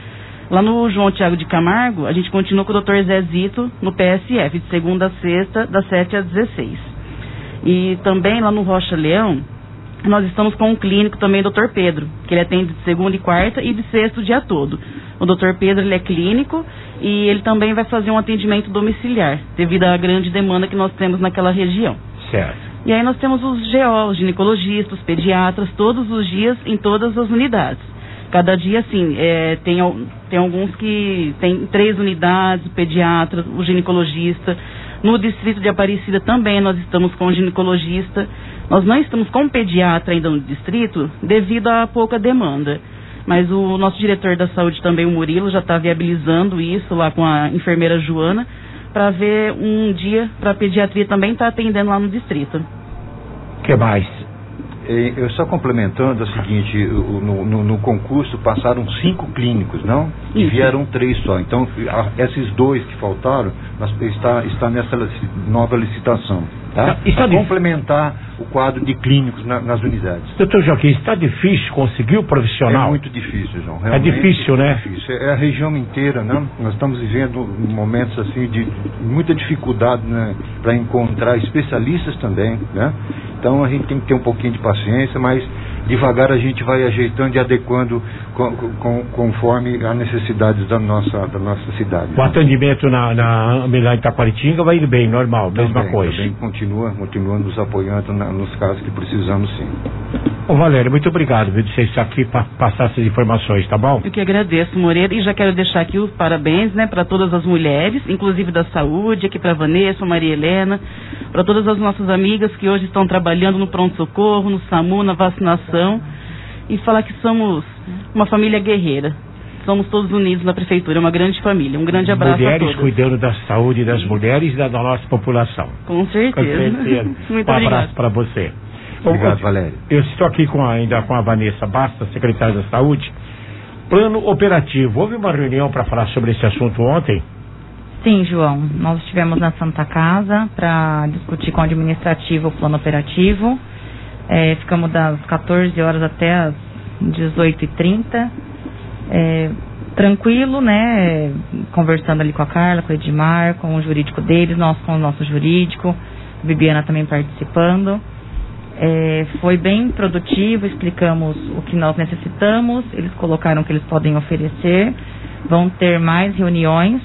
Lá no João Tiago de Camargo, a gente continua com o doutor Zezito no P S F, de segunda a sexta, das sete às dezesseis. E também lá no Rocha Leão, nós estamos com um clínico também, doutor Pedro, que ele atende de segunda e quarta e de sexta o dia todo. O doutor Pedro, ele é clínico e ele também vai fazer um atendimento domiciliar, devido à grande demanda que nós temos naquela região. Certo. E aí nós temos os G O, os ginecologistas, os pediatras, todos os dias em todas as unidades. Cada dia, assim, é, tem, tem alguns que tem três unidades, o pediatra, o ginecologista. No distrito de Aparecida também nós estamos com o ginecologista. Nós não estamos com o pediatra ainda no distrito devido à pouca demanda. Mas o nosso diretor da saúde também, o Murilo, já está viabilizando isso lá com a enfermeira Joana, para ver um dia para a pediatria também estar tá atendendo lá no distrito. O que mais? Eu só complementando, é o seguinte, no, no, no concurso passaram cinco clínicos, não? E Isso. vieram três só. Então, a, esses dois que faltaram, nós, está, está nessa nova licitação, tá? Para complementar o quadro de clínicos na, nas unidades. Doutor Joaquim, está difícil conseguir o profissional? É muito difícil, João. É difícil, né? É difícil. É a região inteira, né? Nós estamos vivendo momentos assim de muita dificuldade, né, para encontrar especialistas também, né? Então a gente tem que ter um pouquinho de paciência, mas devagar a gente vai ajeitando e adequando com, com, conforme as necessidades da nossa, da nossa cidade. O atendimento na, na Amilá Itaquaritinga vai indo bem, normal, também, mesma coisa. Também continua, continua nos apoiando na, nos casos que precisamos, sim. Ô Valério, muito obrigado, viu, de você estar aqui para passar essas informações, tá bom? Eu que agradeço, Moreira, e já quero deixar aqui os parabéns, né, para todas as mulheres, inclusive da saúde, aqui para Vanessa, Maria Helena, para todas as nossas amigas que hoje estão trabalhando no pronto-socorro, no SAMU, na vacinação, e falar que somos uma família guerreira. Somos todos unidos na prefeitura, é uma grande família. Um grande abraço mulheres a todos. Cuidando da saúde das mulheres e da nossa população. Com certeza. Com certeza. Muito um obrigado. abraço para você. Obrigado, eu, Valério. Eu estou aqui com a, ainda com a Vanessa Basta, secretária da Saúde. Plano operativo. Houve uma reunião para falar sobre esse assunto ontem? Sim, João. Nós estivemos na Santa Casa para discutir com o administrativo o plano operativo. É, ficamos das quatorze horas até as dezoito e trinta. É, tranquilo, né? Conversando ali com a Carla, com o Edmar, com o jurídico deles, nós com o nosso jurídico, a Bibiana também participando. É, foi bem produtivo, explicamos o que nós necessitamos, eles colocaram o que eles podem oferecer, vão ter mais reuniões,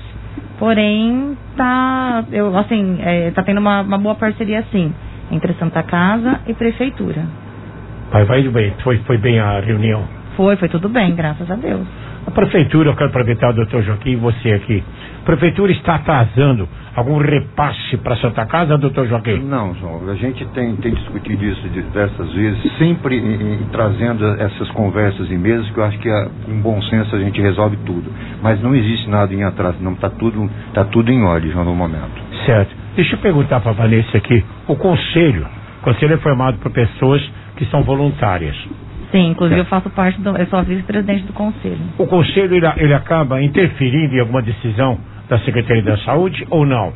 porém tá, eu, assim, é, tá tendo uma, uma boa parceria assim, entre Santa Casa e Prefeitura. Vai, vai bem, foi, foi bem a reunião? Foi, foi tudo bem, graças a Deus. A Prefeitura, eu quero aproveitar o doutor Joaquim e você aqui. A Prefeitura está atrasando algum repasse para Santa Casa, doutor Joaquim? Não, João, a gente tem, tem discutido isso diversas vezes, sempre em, em, trazendo essas conversas em mesas, que eu acho que a, com bom senso a gente resolve tudo. Mas não existe nada em atraso, não, está tudo, tá tudo em ordem, João, no momento. Certo. Deixa eu perguntar para a Vanessa aqui, o conselho, o conselho é formado por pessoas que são voluntárias. Sim, inclusive eu faço parte do, eu sou a vice-presidente do conselho. O conselho, ele, ele acaba interferindo em alguma decisão da Secretaria da Saúde ou não?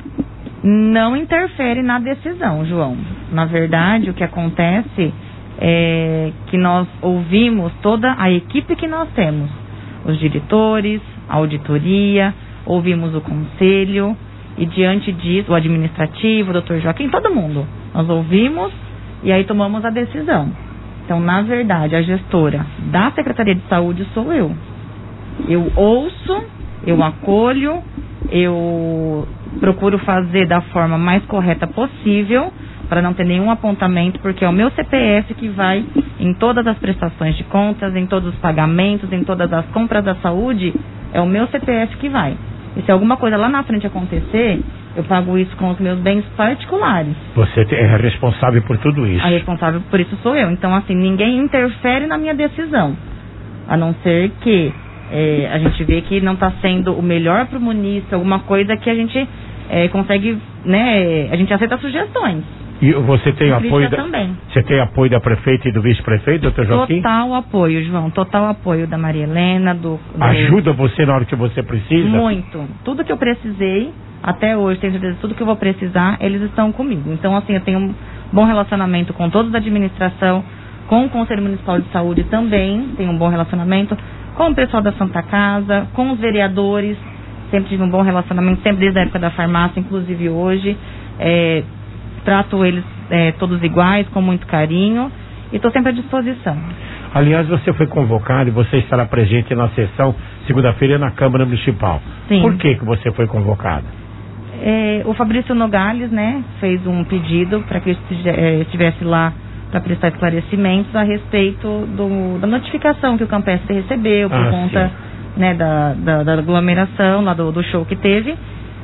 Não interfere na decisão, João. Na verdade, o que acontece é que nós ouvimos toda a equipe que nós temos, os diretores, a auditoria, ouvimos o conselho e diante disso, o administrativo, o doutor Joaquim, todo mundo. Nós ouvimos e aí tomamos a decisão. Então, na verdade, a gestora da Secretaria de Saúde sou eu. Eu ouço, eu acolho, eu procuro fazer da forma mais correta possível para não ter nenhum apontamento, porque é o meu C P F que vai em todas as prestações de contas, em todos os pagamentos, em todas as compras da saúde, é o meu C P F que vai. E se alguma coisa lá na frente acontecer, eu pago isso com os meus bens particulares. Você é responsável por tudo isso. A responsável por isso sou eu. Então, assim, ninguém interfere na minha decisão. A não ser que é, a gente vê que não está sendo o melhor para o munícipe, alguma coisa que a gente é, consegue, né? A gente aceita sugestões. E você tem apoio da, também. Você tem apoio da prefeita e do vice-prefeito, doutor Joaquim? Total apoio, João. Total apoio da Maria Helena, do, do... Ajuda você na hora que você precisa? Muito. Tudo que eu precisei, até hoje, tenho certeza, tudo que eu vou precisar, eles estão comigo. Então, assim, eu tenho um bom relacionamento com todos da administração, com o Conselho Municipal de Saúde também, tenho um bom relacionamento, com o pessoal da Santa Casa, com os vereadores. Sempre tive um bom relacionamento, sempre desde a época da farmácia, inclusive hoje. É, trato eles é, todos iguais, com muito carinho, e estou sempre à disposição. Aliás, você foi convocado e você estará presente na sessão segunda-feira na Câmara Municipal. Sim. Por que que você foi convocado? É, o Fabrício Nogales, né, fez um pedido para que eu estivesse lá para prestar esclarecimentos a respeito do, da notificação que o Campestre recebeu por ah, conta, né, da, da, da aglomeração lá do, do show que teve.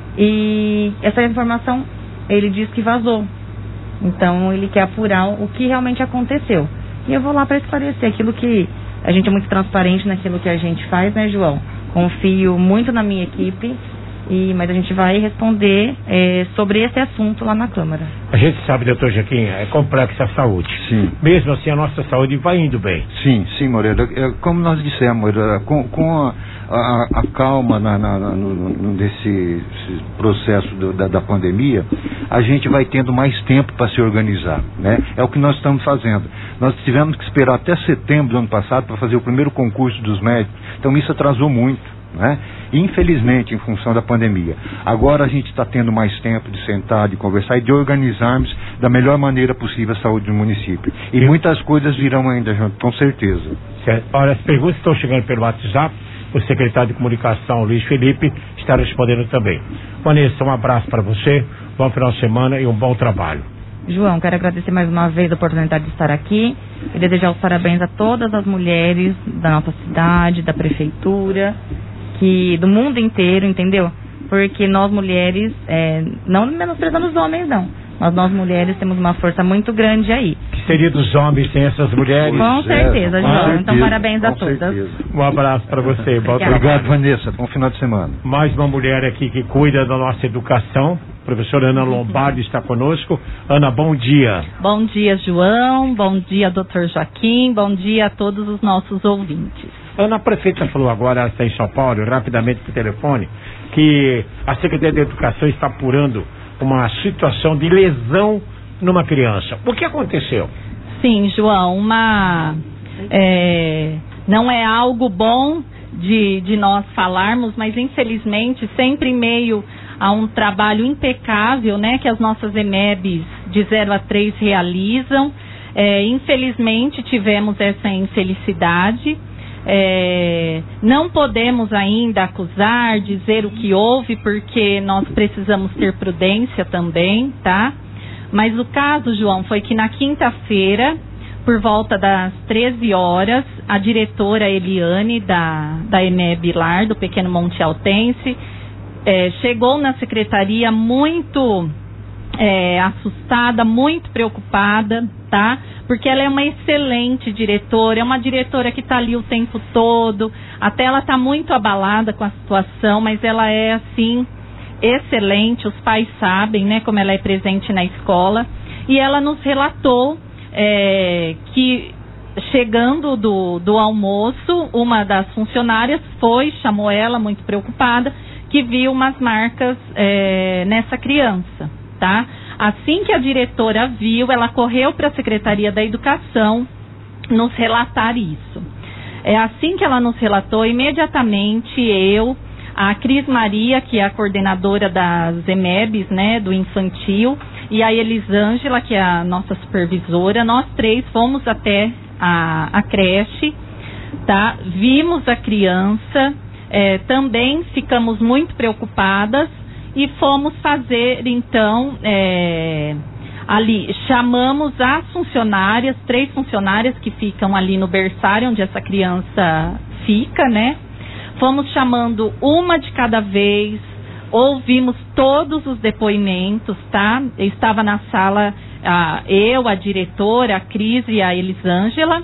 E essa informação ele disse que vazou. Então ele quer apurar o que realmente aconteceu. E eu vou lá para esclarecer aquilo que a gente é muito transparente naquilo que a gente faz, né, João? Confio muito na minha equipe, e, mas a gente vai responder é, sobre esse assunto lá na Câmara. A gente sabe, doutor Joaquim, é complexa a saúde. Sim. Mesmo assim, a nossa saúde vai indo bem. Sim, sim, Moreira. É, como nós dissemos, Moreira, com, com a, a, a calma na, na, na, no, no, desse processo do, da, da pandemia, a gente vai tendo mais tempo para se organizar, né? É o que nós estamos fazendo. Nós tivemos que esperar até setembro do ano passado para fazer o primeiro concurso dos médicos, então isso atrasou muito, né? Infelizmente, em função da pandemia. Agora a gente está tendo mais tempo de sentar, de conversar e de organizarmos da melhor maneira possível a saúde do município. E muitas coisas virão ainda, junto, com certeza. Certo. Olha, as perguntas estão chegando pelo WhatsApp. O secretário de Comunicação, Luiz Felipe, está respondendo também. Vanessa, um abraço para você, bom final de semana e um bom trabalho. João, quero agradecer mais uma vez a oportunidade de estar aqui e desejar os parabéns a todas as mulheres da nossa cidade, da prefeitura, que do mundo inteiro, entendeu? Porque nós mulheres, é, não menosprezando os homens não, mas nós mulheres temos uma força muito grande aí. Que seria dos homens sem essas mulheres? Com certeza, João. certeza, então parabéns a com todas. certeza. Um abraço para você. Bom Obrigado, trabalho. Vanessa. Bom final de semana. Mais uma mulher aqui que cuida da nossa educação. A professora Ana Lombardi está conosco. Ana, bom dia. Bom dia, João. Bom dia, doutor Joaquim. Bom dia a todos os nossos ouvintes. Ana, a prefeita falou agora, ela está em São Paulo, rapidamente por telefone, que a Secretaria de Educação está apurando uma situação de lesão numa criança. O que aconteceu? Sim, João, uma é, não é algo bom de, de nós falarmos, mas infelizmente sempre em meio a um trabalho impecável, né, que as nossas E M E Bs de zero a três realizam, é, infelizmente tivemos essa infelicidade. É, não podemos ainda acusar, dizer o que houve, porque nós precisamos ter prudência também, tá? Mas o caso, João, foi que na quinta-feira, por volta das treze horas, a diretora Eliane da, da E M E B Lar, do Pequeno Monte Altense, é, chegou na secretaria muito é, assustada, muito preocupada, tá? Porque ela é uma excelente diretora, é uma diretora que está ali o tempo todo, até ela está muito abalada com a situação, mas ela é, assim, excelente, os pais sabem, né, como ela é presente na escola, e ela nos relatou é, que, chegando do, do almoço, uma das funcionárias foi, chamou ela, muito preocupada, que viu umas marcas é, nessa criança, tá? Assim que a diretora viu, ela correu para a Secretaria da Educação nos relatar isso. É assim que ela nos relatou, imediatamente eu, a Cris Maria, que é a coordenadora das E M E Bs, né, do infantil, e a Elisângela, que é a nossa supervisora, nós três fomos até a, a creche, tá? Vimos a criança, é, também ficamos muito preocupadas, e fomos fazer, então, é, ali, chamamos as funcionárias, três funcionárias que ficam ali no berçário onde essa criança fica, né? Fomos chamando uma de cada vez, ouvimos todos os depoimentos, tá? Eu estava na sala, a, eu, a diretora, a Cris e a Elisângela.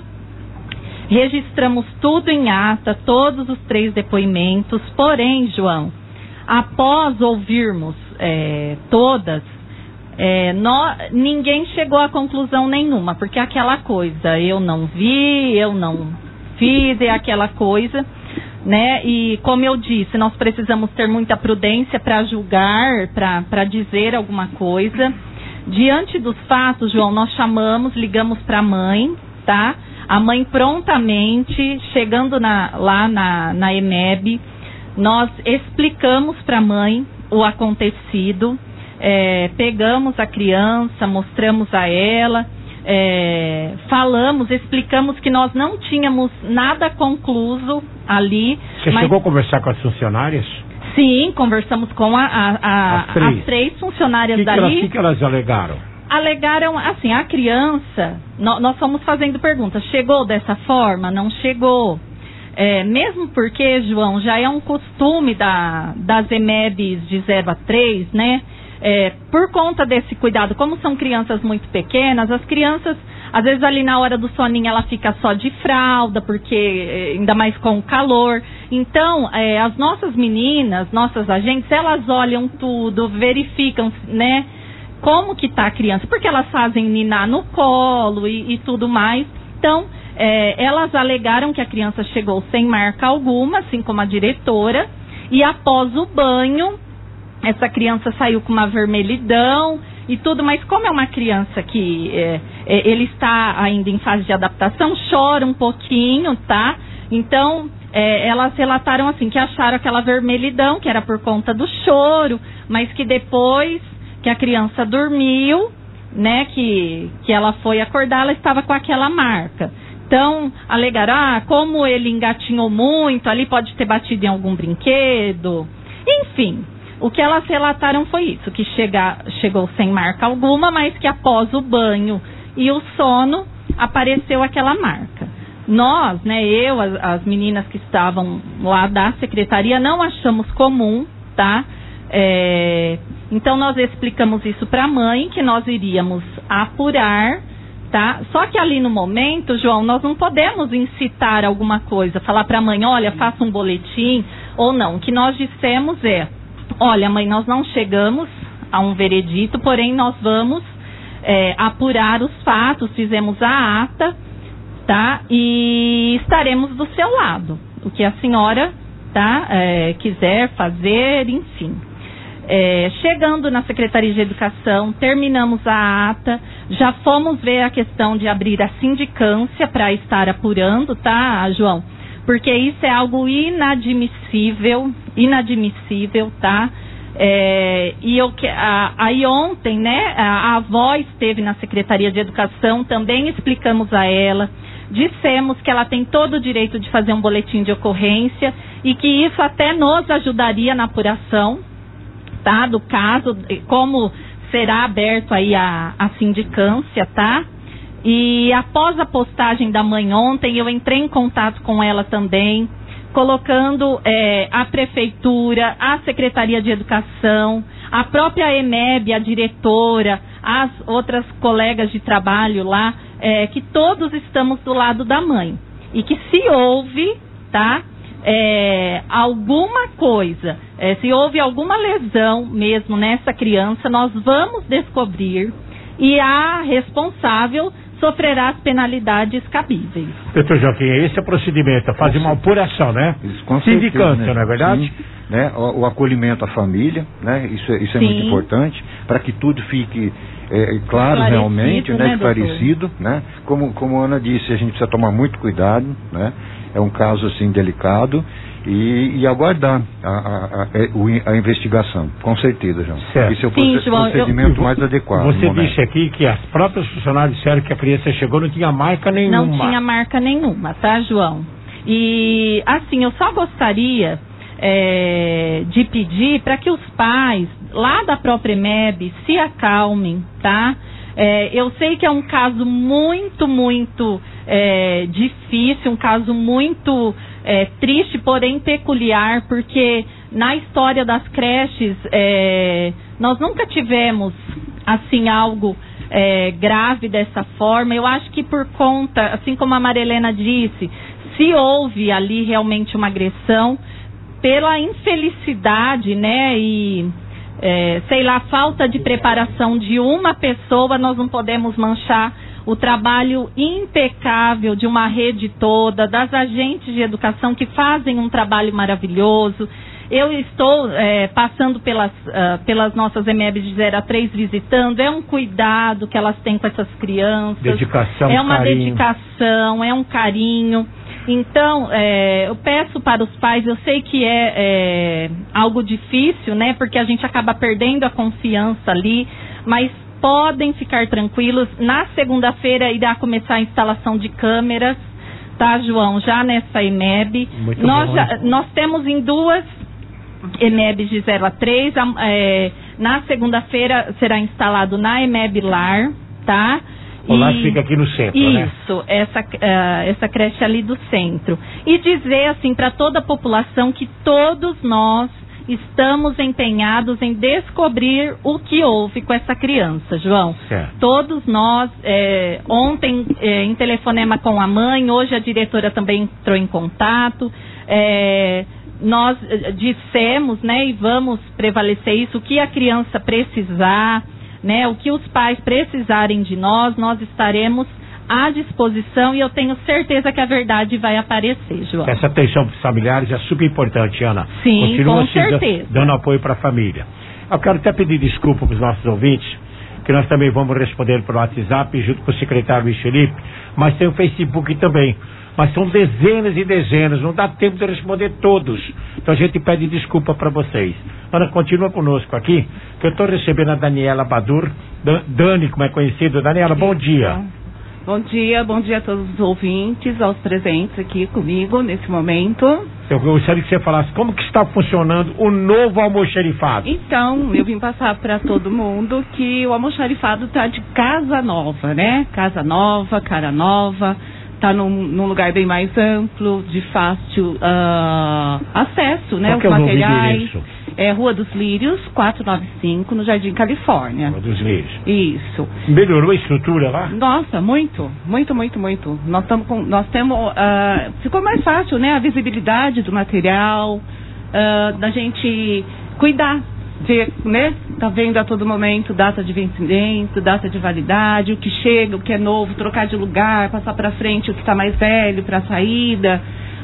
Registramos tudo em ata, todos os três depoimentos, porém, João, após ouvirmos é, todas, é, nós, ninguém chegou a conclusão nenhuma, porque é aquela coisa, eu não vi, eu não fiz, é aquela coisa, né? E como eu disse, nós precisamos ter muita prudência para julgar, para dizer alguma coisa. Diante dos fatos, João, nós chamamos, ligamos para a mãe, tá? A mãe prontamente, chegando na, lá na, na E M E B, nós explicamos para a mãe o acontecido, é, pegamos a criança, mostramos a ela, é, falamos, explicamos que nós não tínhamos nada concluso ali. Você mas... chegou a conversar com as funcionárias? Sim, conversamos com a, a, a, as, três. as três funcionárias que dali. O que, que, que elas alegaram? Alegaram, assim, a criança, nós, nós fomos fazendo perguntas, chegou dessa forma? Não chegou. É, mesmo porque, João, já é um costume da, das E M E Bs de zero a três, né? É, por conta desse cuidado, como são crianças muito pequenas, as crianças, às vezes ali na hora do soninho ela fica só de fralda, porque ainda mais com o calor. Então, é, as nossas meninas, nossas agentes, elas olham tudo, verificam, né, como que tá a criança, porque elas fazem ninar no colo e, e tudo mais. Então, é, elas alegaram que a criança chegou sem marca alguma, assim como a diretora, e após o banho, essa criança saiu com uma vermelhidão e tudo, mas como é uma criança que é, é, ele está ainda em fase de adaptação, chora um pouquinho, tá? Então, é, elas relataram assim, que acharam aquela vermelhidão, que era por conta do choro, mas que depois que a criança dormiu, né, que, que ela foi acordar, ela estava com aquela marca. Então, alegaram, ah, como ele engatinhou muito, ali pode ter batido em algum brinquedo. Enfim, o que elas relataram foi isso, que chega, chegou sem marca alguma, mas que após o banho e o sono, apareceu aquela marca. Nós, né, eu, as, as meninas que estavam lá da secretaria, não achamos comum, tá? É, então, nós explicamos isso para a mãe, que nós iríamos apurar, tá? Só que ali no momento, João, nós não podemos incitar alguma coisa, falar para a mãe, olha, faça um boletim, ou não. O que nós dissemos é, olha, mãe, nós não chegamos a um veredito, porém nós vamos é, apurar os fatos, fizemos a ata, tá? E estaremos do seu lado. O que a senhora, tá, é, quiser fazer, enfim. É, chegando na Secretaria de Educação, terminamos a ata, já fomos ver a questão de abrir a sindicância para estar apurando, tá, João? Porque isso é algo inadmissível, inadmissível, tá? É, e eu, a, aí ontem, né, a, a avó esteve na Secretaria de Educação, também explicamos a ela, dissemos que ela tem todo o direito de fazer um boletim de ocorrência e que isso até nos ajudaria na apuração, tá, do caso, como será aberto aí a, a sindicância, tá? E após a postagem da mãe ontem, eu entrei em contato com ela também, colocando é, a prefeitura, a Secretaria de Educação, a própria E M E B, a diretora, as outras colegas de trabalho lá, é, que todos estamos do lado da mãe. E que se houve, tá, é, alguma coisa, é, se houve alguma lesão mesmo nessa criança, nós vamos descobrir e a responsável sofrerá as penalidades cabíveis. Doutor Joaquim, esse é o procedimento, fazer uma apuração, né? Isso, com Sindicância, certeza, né? não é verdade? Sim, né? O, o acolhimento à família, né? Isso, é, isso é muito importante, para que tudo fique é, claro realmente, né? né Esclarecido, né? Como, como a Ana disse, a gente precisa tomar muito cuidado, né? É um caso assim delicado. E, e aguardar a, a, a, a investigação, com certeza, João. Certo. Esse é o Sim, proce- João, procedimento eu, mais adequado. Você disse aqui que as próprias funcionárias disseram que a criança chegou e não tinha marca nenhuma. Não tinha marca nenhuma, tá, João? E, assim, eu só gostaria é, de pedir para que os pais, lá da própria E M E B, se acalmem, tá? É, eu sei que é um caso muito, muito é, difícil, um caso muito é, triste, porém peculiar, porque na história das creches é, nós nunca tivemos assim algo é, grave dessa forma. Eu acho que por conta, assim como a Marilena disse, se houve ali realmente uma agressão, pela infelicidade, né, e é, sei lá, falta de preparação de uma pessoa, nós não podemos manchar o trabalho impecável de uma rede toda, das agentes de educação que fazem um trabalho maravilhoso. Eu estou é, passando pelas, uh, pelas nossas E M E Bs de zero a três visitando, é um cuidado que elas têm com essas crianças. Dedicação, é uma carinho. dedicação, é um carinho. Então, é, eu peço para os pais, eu sei que é, é algo difícil, né? Porque a gente acaba perdendo a confiança ali, mas podem ficar tranquilos. Na segunda-feira irá começar a instalação de câmeras, tá, João? Já nessa E M E B. Muito nós, bom, já, nós temos em duas E M E Bs de zero a três. É, na segunda-feira será instalado na E M E B Lar, tá? O Lar fica aqui no centro, né? Isso, essa, uh, essa creche ali do centro. E dizer, assim, para toda a população que todos nós estamos empenhados em descobrir o que houve com essa criança, João. Certo. Todos nós, é, ontem é, em telefonema com a mãe, hoje a diretora também entrou em contato, é, nós dissemos, né, e vamos prevalecer isso, o que a criança precisar, né, o que os pais precisarem de nós, nós estaremos à disposição e eu tenho certeza que a verdade vai aparecer, João. Essa atenção para os familiares é super importante, Ana. Sim, Continua com certeza. Dando apoio para a família. Eu quero até pedir desculpa para os nossos ouvintes, que nós também vamos responder pelo WhatsApp junto com o secretário Luiz Felipe, mas tem o Facebook também. Mas são dezenas e dezenas, não dá tempo de responder todos. Então a gente pede desculpa para vocês. Ana, continua conosco aqui, que eu estou recebendo a Daniela Badur, Dani, como é conhecido. Daniela, bom dia. Bom dia, bom dia a todos os ouvintes, aos presentes aqui comigo nesse momento. Eu gostaria que você falasse como que está funcionando o novo almoxarifado. Então, eu vim passar para todo mundo que o almoxarifado está de casa nova, né? Casa nova, cara nova. Está num, num lugar bem mais amplo, de fácil uh, acesso, né? Qual que é os o novo materiais. endereço? É Rua dos Lírios, quatrocentos e noventa e cinco, no Jardim Califórnia. Rua dos Lírios. Isso. Melhorou a estrutura lá? Nossa, muito, muito, muito, muito. Nós estamos com, nós temos, uh, ficou mais fácil, né? A visibilidade do material, uh, da gente cuidar. Ver, né? Tá vendo a todo momento data de vencimento, data de validade, o que chega, o que é novo, trocar de lugar, passar para frente o que está mais velho para saída,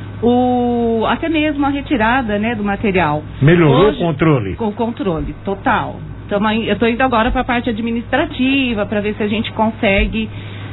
o até mesmo a retirada, né, do material. Melhorou Hoje, o controle? Com o controle total. Então, eu estou indo agora para a parte administrativa para ver se a gente consegue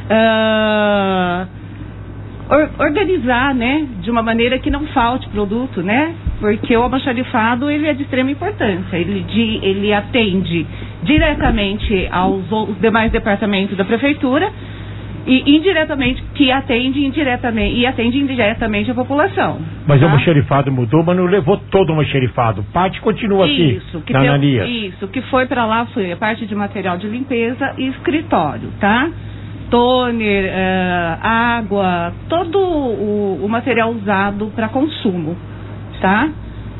uh, or, organizar, né, de uma maneira que não falte produto, né? Porque o almoxarifado, ele é de extrema importância. Ele, de, ele atende diretamente aos os demais departamentos da prefeitura e indiretamente, que atende indiretamente, e atende indiretamente a população. Mas tá? o almoxarifado mudou, mas não levou todo o almoxarifado. Parte continua aqui, isso, que na deu, Ananias. Isso, que foi para lá foi a parte de material de limpeza e escritório, tá? Toner, uh, água, todo o, o material usado para consumo, tá?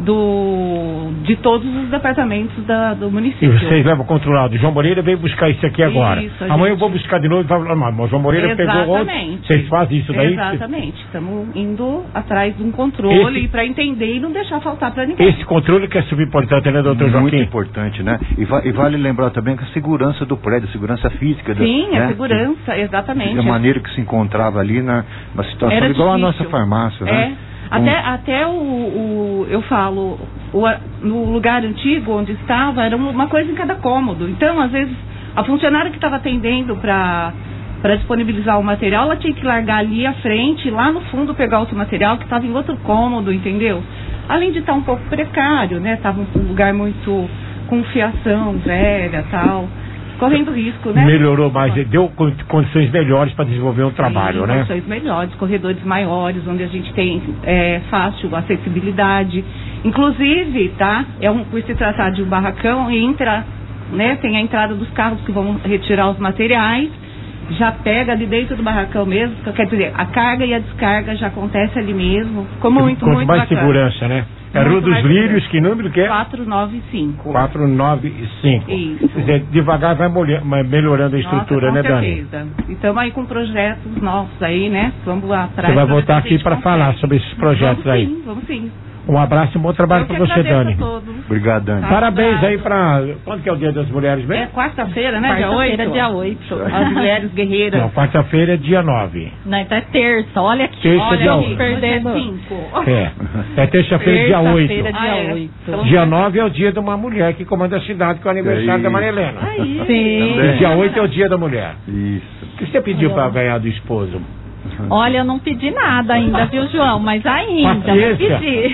Do, de todos os departamentos da, do município. E vocês levam controlado. João Moreira veio buscar isso aqui agora. Isso, Amanhã gente... eu vou buscar de novo e vai falar, mas o João Moreira Exatamente. pegou outro. Vocês fazem isso daí? Exatamente. Estamos indo atrás de um controle Esse... para entender e não deixar faltar para ninguém. Esse controle que é super importante, né, doutor Joaquim? Muito importante, né? E, va e vale lembrar também que a segurança do prédio, a segurança física. Sim, da, a né? segurança, que, exatamente. A maneira que se encontrava ali na, na situação Era igual difícil. a nossa farmácia, né? É. Até, um... até o, o, eu falo, o, no lugar antigo onde estava, era uma coisa em cada cômodo. Então, às vezes, a funcionária que estava atendendo para para disponibilizar o material, ela tinha que largar ali à frente, lá no fundo pegar outro material que estava em outro cômodo, entendeu? Além de estar um pouco precário, né? Estava um lugar muito com fiação velha e tal. Correndo risco, né? Melhorou mais, deu condições melhores para desenvolver um trabalho, Sim, né? Condições melhores, corredores maiores, onde a gente tem é, fácil acessibilidade. Inclusive, tá? É um, por se tratar de um barracão, entra, né? Tem a entrada dos carros que vão retirar os materiais, já pega ali dentro do barracão mesmo, quer dizer, a carga e a descarga já acontece ali mesmo. Ficou muito, Quanto muito mais bacana. segurança, né? É Rua dos Lírios, que número que é? quatrocentos e noventa e cinco. quatrocentos e noventa e cinco. Isso. Quer dizer, devagar vai melhorando a estrutura, Nossa, né, Dani? Com certeza. E estamos aí com projetos novos aí, né? Vamos atrás. Você vai voltar aqui para consegue. falar sobre esses projetos vamos aí. Sim, vamos sim. Um abraço e um bom trabalho para você, Dani. Obrigado, Dani. Parabéns aí para... Quando que é o Dia das Mulheres mesmo? É quarta-feira, né? Quarta-feira, dia dia oito. oito. As mulheres guerreiras. Não, quarta-feira é dia nove. Não, então é terça, olha aqui. Terça, olha dia aqui, oito. perdendo. É, é terça-feira, dia oito. Terça-feira, dia Ah, é. oito. Dia nove é o dia de uma mulher que comanda a cidade, que é o aniversário Aí. da Maria Helena. Aí. Sim. E dia oito é o dia da mulher. Isso. O que você pediu para ganhar do esposo? Olha, eu não pedi nada ainda, viu, João? Mas ainda não Paciência. pedi.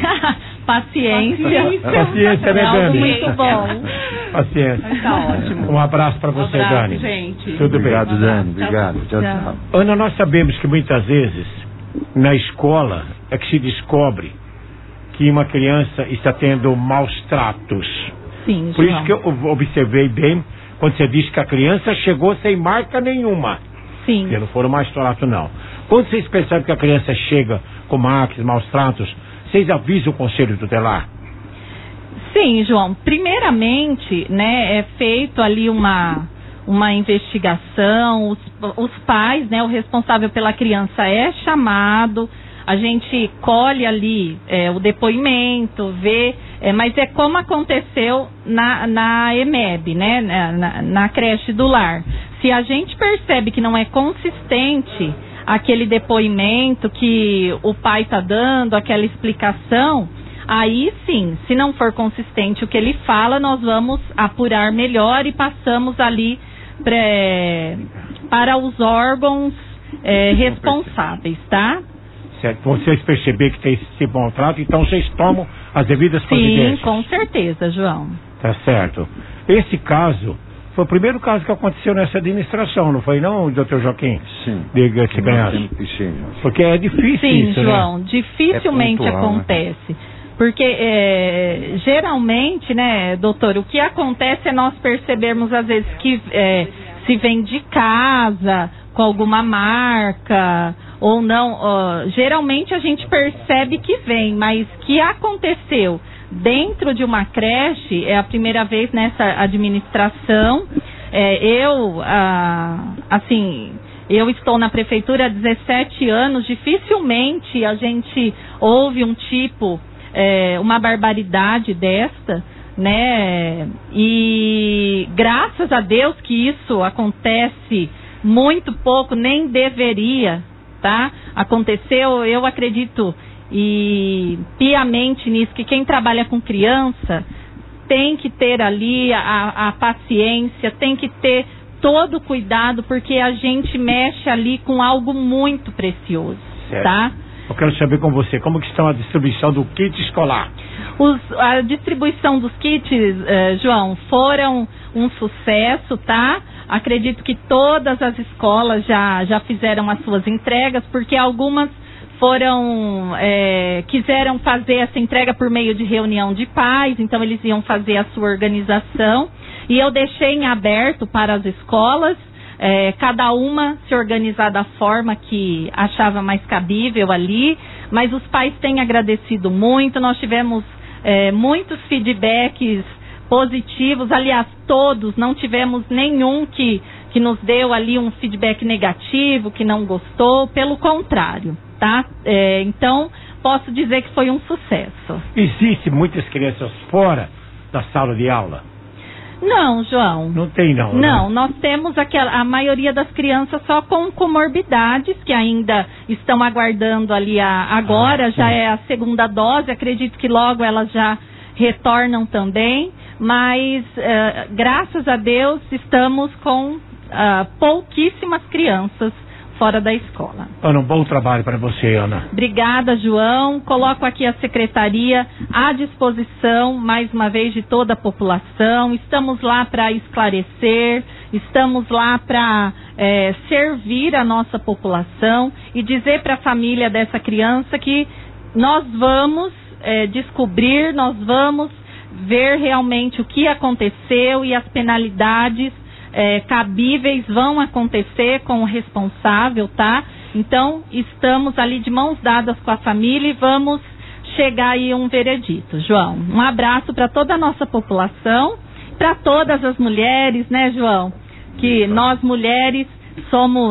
Paciência. Paciência, né, É algo Dani? muito bom. Paciência. Tá ótimo. Um abraço para você, Um abraço, Dani. gente. Tudo Obrigado, bem. Dani. Obrigado. Tchau, Tchau. tchau. Ana, nós sabemos que muitas vezes na escola é que se descobre que uma criança está tendo maus tratos. Sim, Por João. isso que eu observei bem quando você disse que a criança chegou sem marca nenhuma. Sim. Que não foram maus tratos, não. Quando vocês percebem que a criança chega com marcas, maus tratos, vocês avisam o conselho tutelar? Sim, João. Primeiramente, né, é feito ali uma, uma investigação, os, os pais, né, o responsável pela criança é chamado, a gente colhe ali é, o depoimento, vê, é, mas é como aconteceu na, na E M E B, né, na, na creche do lar. Se a gente percebe que não é consistente aquele depoimento que o pai está dando, aquela explicação, aí sim, se não for consistente o que ele fala, nós vamos apurar melhor e passamos ali pré, para os órgãos é, responsáveis, tá? Certo. Vocês perceberem que tem esse maltrato, então vocês tomam as devidas Sim, providências. com certeza, João. Tá certo. Esse caso foi o primeiro caso que aconteceu nessa administração, não foi não, doutor Joaquim? Sim. Diga se ganhasse. Porque é difícil Sim, isso, João, né? dificilmente É pontual, acontece. Porque é, geralmente, né, doutor, o que acontece é nós percebermos às vezes que é, se vem de casa com alguma marca ou não. Ó, geralmente a gente percebe que vem, mas que aconteceu dentro de uma creche é a primeira vez nessa administração. É, eu, ah, assim, eu estou na prefeitura há dezessete anos, dificilmente a gente ouve um tipo, é, uma barbaridade desta, né? E graças a Deus que isso acontece muito pouco, nem deveria, tá? Aconteceu, eu acredito e piamente nisso, que quem trabalha com criança tem que ter ali a, a paciência, tem que ter todo o cuidado, porque a gente mexe ali com algo muito precioso, Certo. tá? Eu quero saber com você, como que está a distribuição do kit escolar? Os, a distribuição dos kits, eh, João, foram um sucesso, tá? Acredito que todas as escolas já, já fizeram as suas entregas, porque algumas foram, é, quiseram fazer essa entrega por meio de reunião de pais, então eles iam fazer a sua organização, e eu deixei em aberto para as escolas, é, cada uma se organizar da forma que achava mais cabível ali, mas os pais têm agradecido muito, nós tivemos é, muitos feedbacks positivos, aliás, todos, não tivemos nenhum que, que nos deu ali um feedback negativo, que não gostou, pelo contrário, tá? É, então, posso dizer que foi um sucesso. Existe muitas crianças fora da sala de aula? Não, João. Não tem não, Não, né? nós temos aquela, a maioria das crianças só com comorbidades, que ainda estão aguardando ali a, agora, Ah, já sim. é a segunda dose, acredito que logo elas já retornam também, mas eh, graças a Deus estamos com ah, pouquíssimas crianças fora da escola. Ana, um bom trabalho para você, Ana. Obrigada, João. Coloco aqui a secretaria à disposição, mais uma vez, de toda a população. Estamos lá para esclarecer, estamos lá para é, servir a nossa população e dizer para a família dessa criança que nós vamos é, descobrir, nós vamos ver realmente o que aconteceu e as penalidades É, cabíveis vão acontecer com o responsável, tá? Então, estamos ali de mãos dadas com a família e vamos chegar aí a um veredito, João. Um abraço para toda a nossa população, para todas as mulheres, né, João? Que nós mulheres somos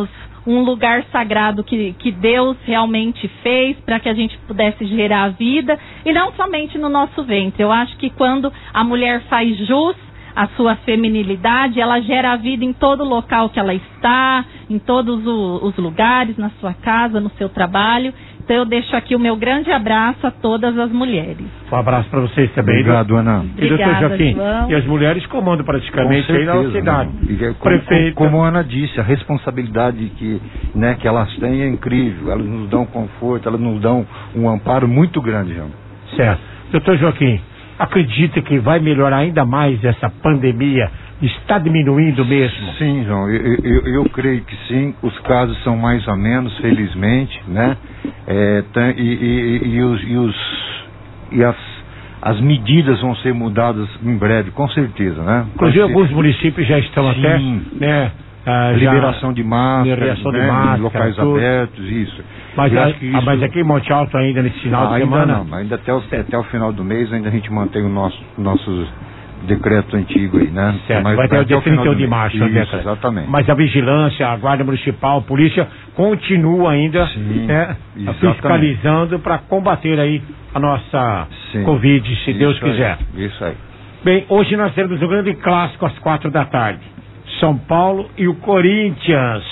um lugar sagrado que, que Deus realmente fez para que a gente pudesse gerar vida, e não somente no nosso ventre. Eu acho que quando a mulher faz jus à sua feminilidade, ela gera a vida em todo local que ela está, em todos o, os lugares, na sua casa, no seu trabalho. Então eu deixo aqui o meu grande abraço a todas as mulheres. Um abraço para vocês também. Obrigado, Ana. E doutor Joaquim, João. e as mulheres comandam praticamente Com certeza, aí na cidade. E, como, Prefeita. como a Ana disse, a responsabilidade que, né, que elas têm é incrível. Elas nos dão conforto, elas nos dão um amparo muito grande, João. Certo. Doutor Joaquim, acredita que vai melhorar ainda mais essa pandemia? Está diminuindo mesmo? Sim, João, eu, eu, eu creio que sim. Os casos são mais ou menos, felizmente, né? É, e, e, e, os, e, os, e as, as medidas vão ser mudadas em breve, com certeza, né? Inclusive alguns municípios já estão sim. até, né? Ah, liberação já, de máscaras, liberação né, de máscara, em locais tudo. abertos, isso. Mas, Eu a, acho que isso... ah, mas aqui em Monte Alto ainda nesse final ah, de ainda semana? Não, ainda até o, até o final do mês ainda a gente mantém o nosso, nossos decretos antigos aí, né? Certo, mas vai ter o dia trinta e um de mês. março. Isso, decreto. exatamente. Mas a vigilância, a guarda municipal, a polícia continua ainda Sim, né, fiscalizando para combater aí a nossa Sim. Covid, se isso Deus aí, quiser. Isso aí. Bem, hoje nós temos um grande clássico às quatro da tarde. São Paulo e o Corinthians.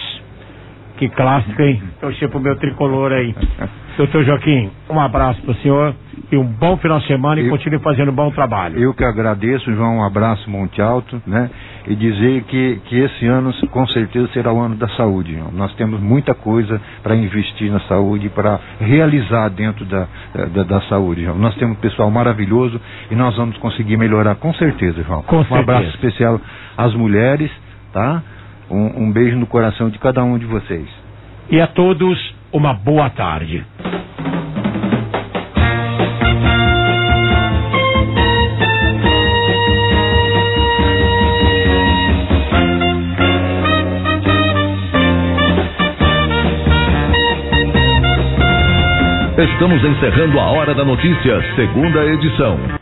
Que clássico, hein? Torcer pro meu tricolor aí. Doutor Joaquim, um abraço pro senhor e um bom final de semana e eu, continue fazendo um bom trabalho. Eu que agradeço, João, um abraço Monte Alto, né? E dizer que, que esse ano com certeza será o ano da saúde, João. Nós temos muita coisa para investir na saúde, para realizar dentro da, da, da saúde, João. Nós temos um pessoal maravilhoso e nós vamos conseguir melhorar com certeza, João. Com um certeza. abraço especial às mulheres, tá? Um, um beijo no coração de cada um de vocês. E a todos, uma boa tarde. Estamos encerrando a Hora da Notícia, segunda edição.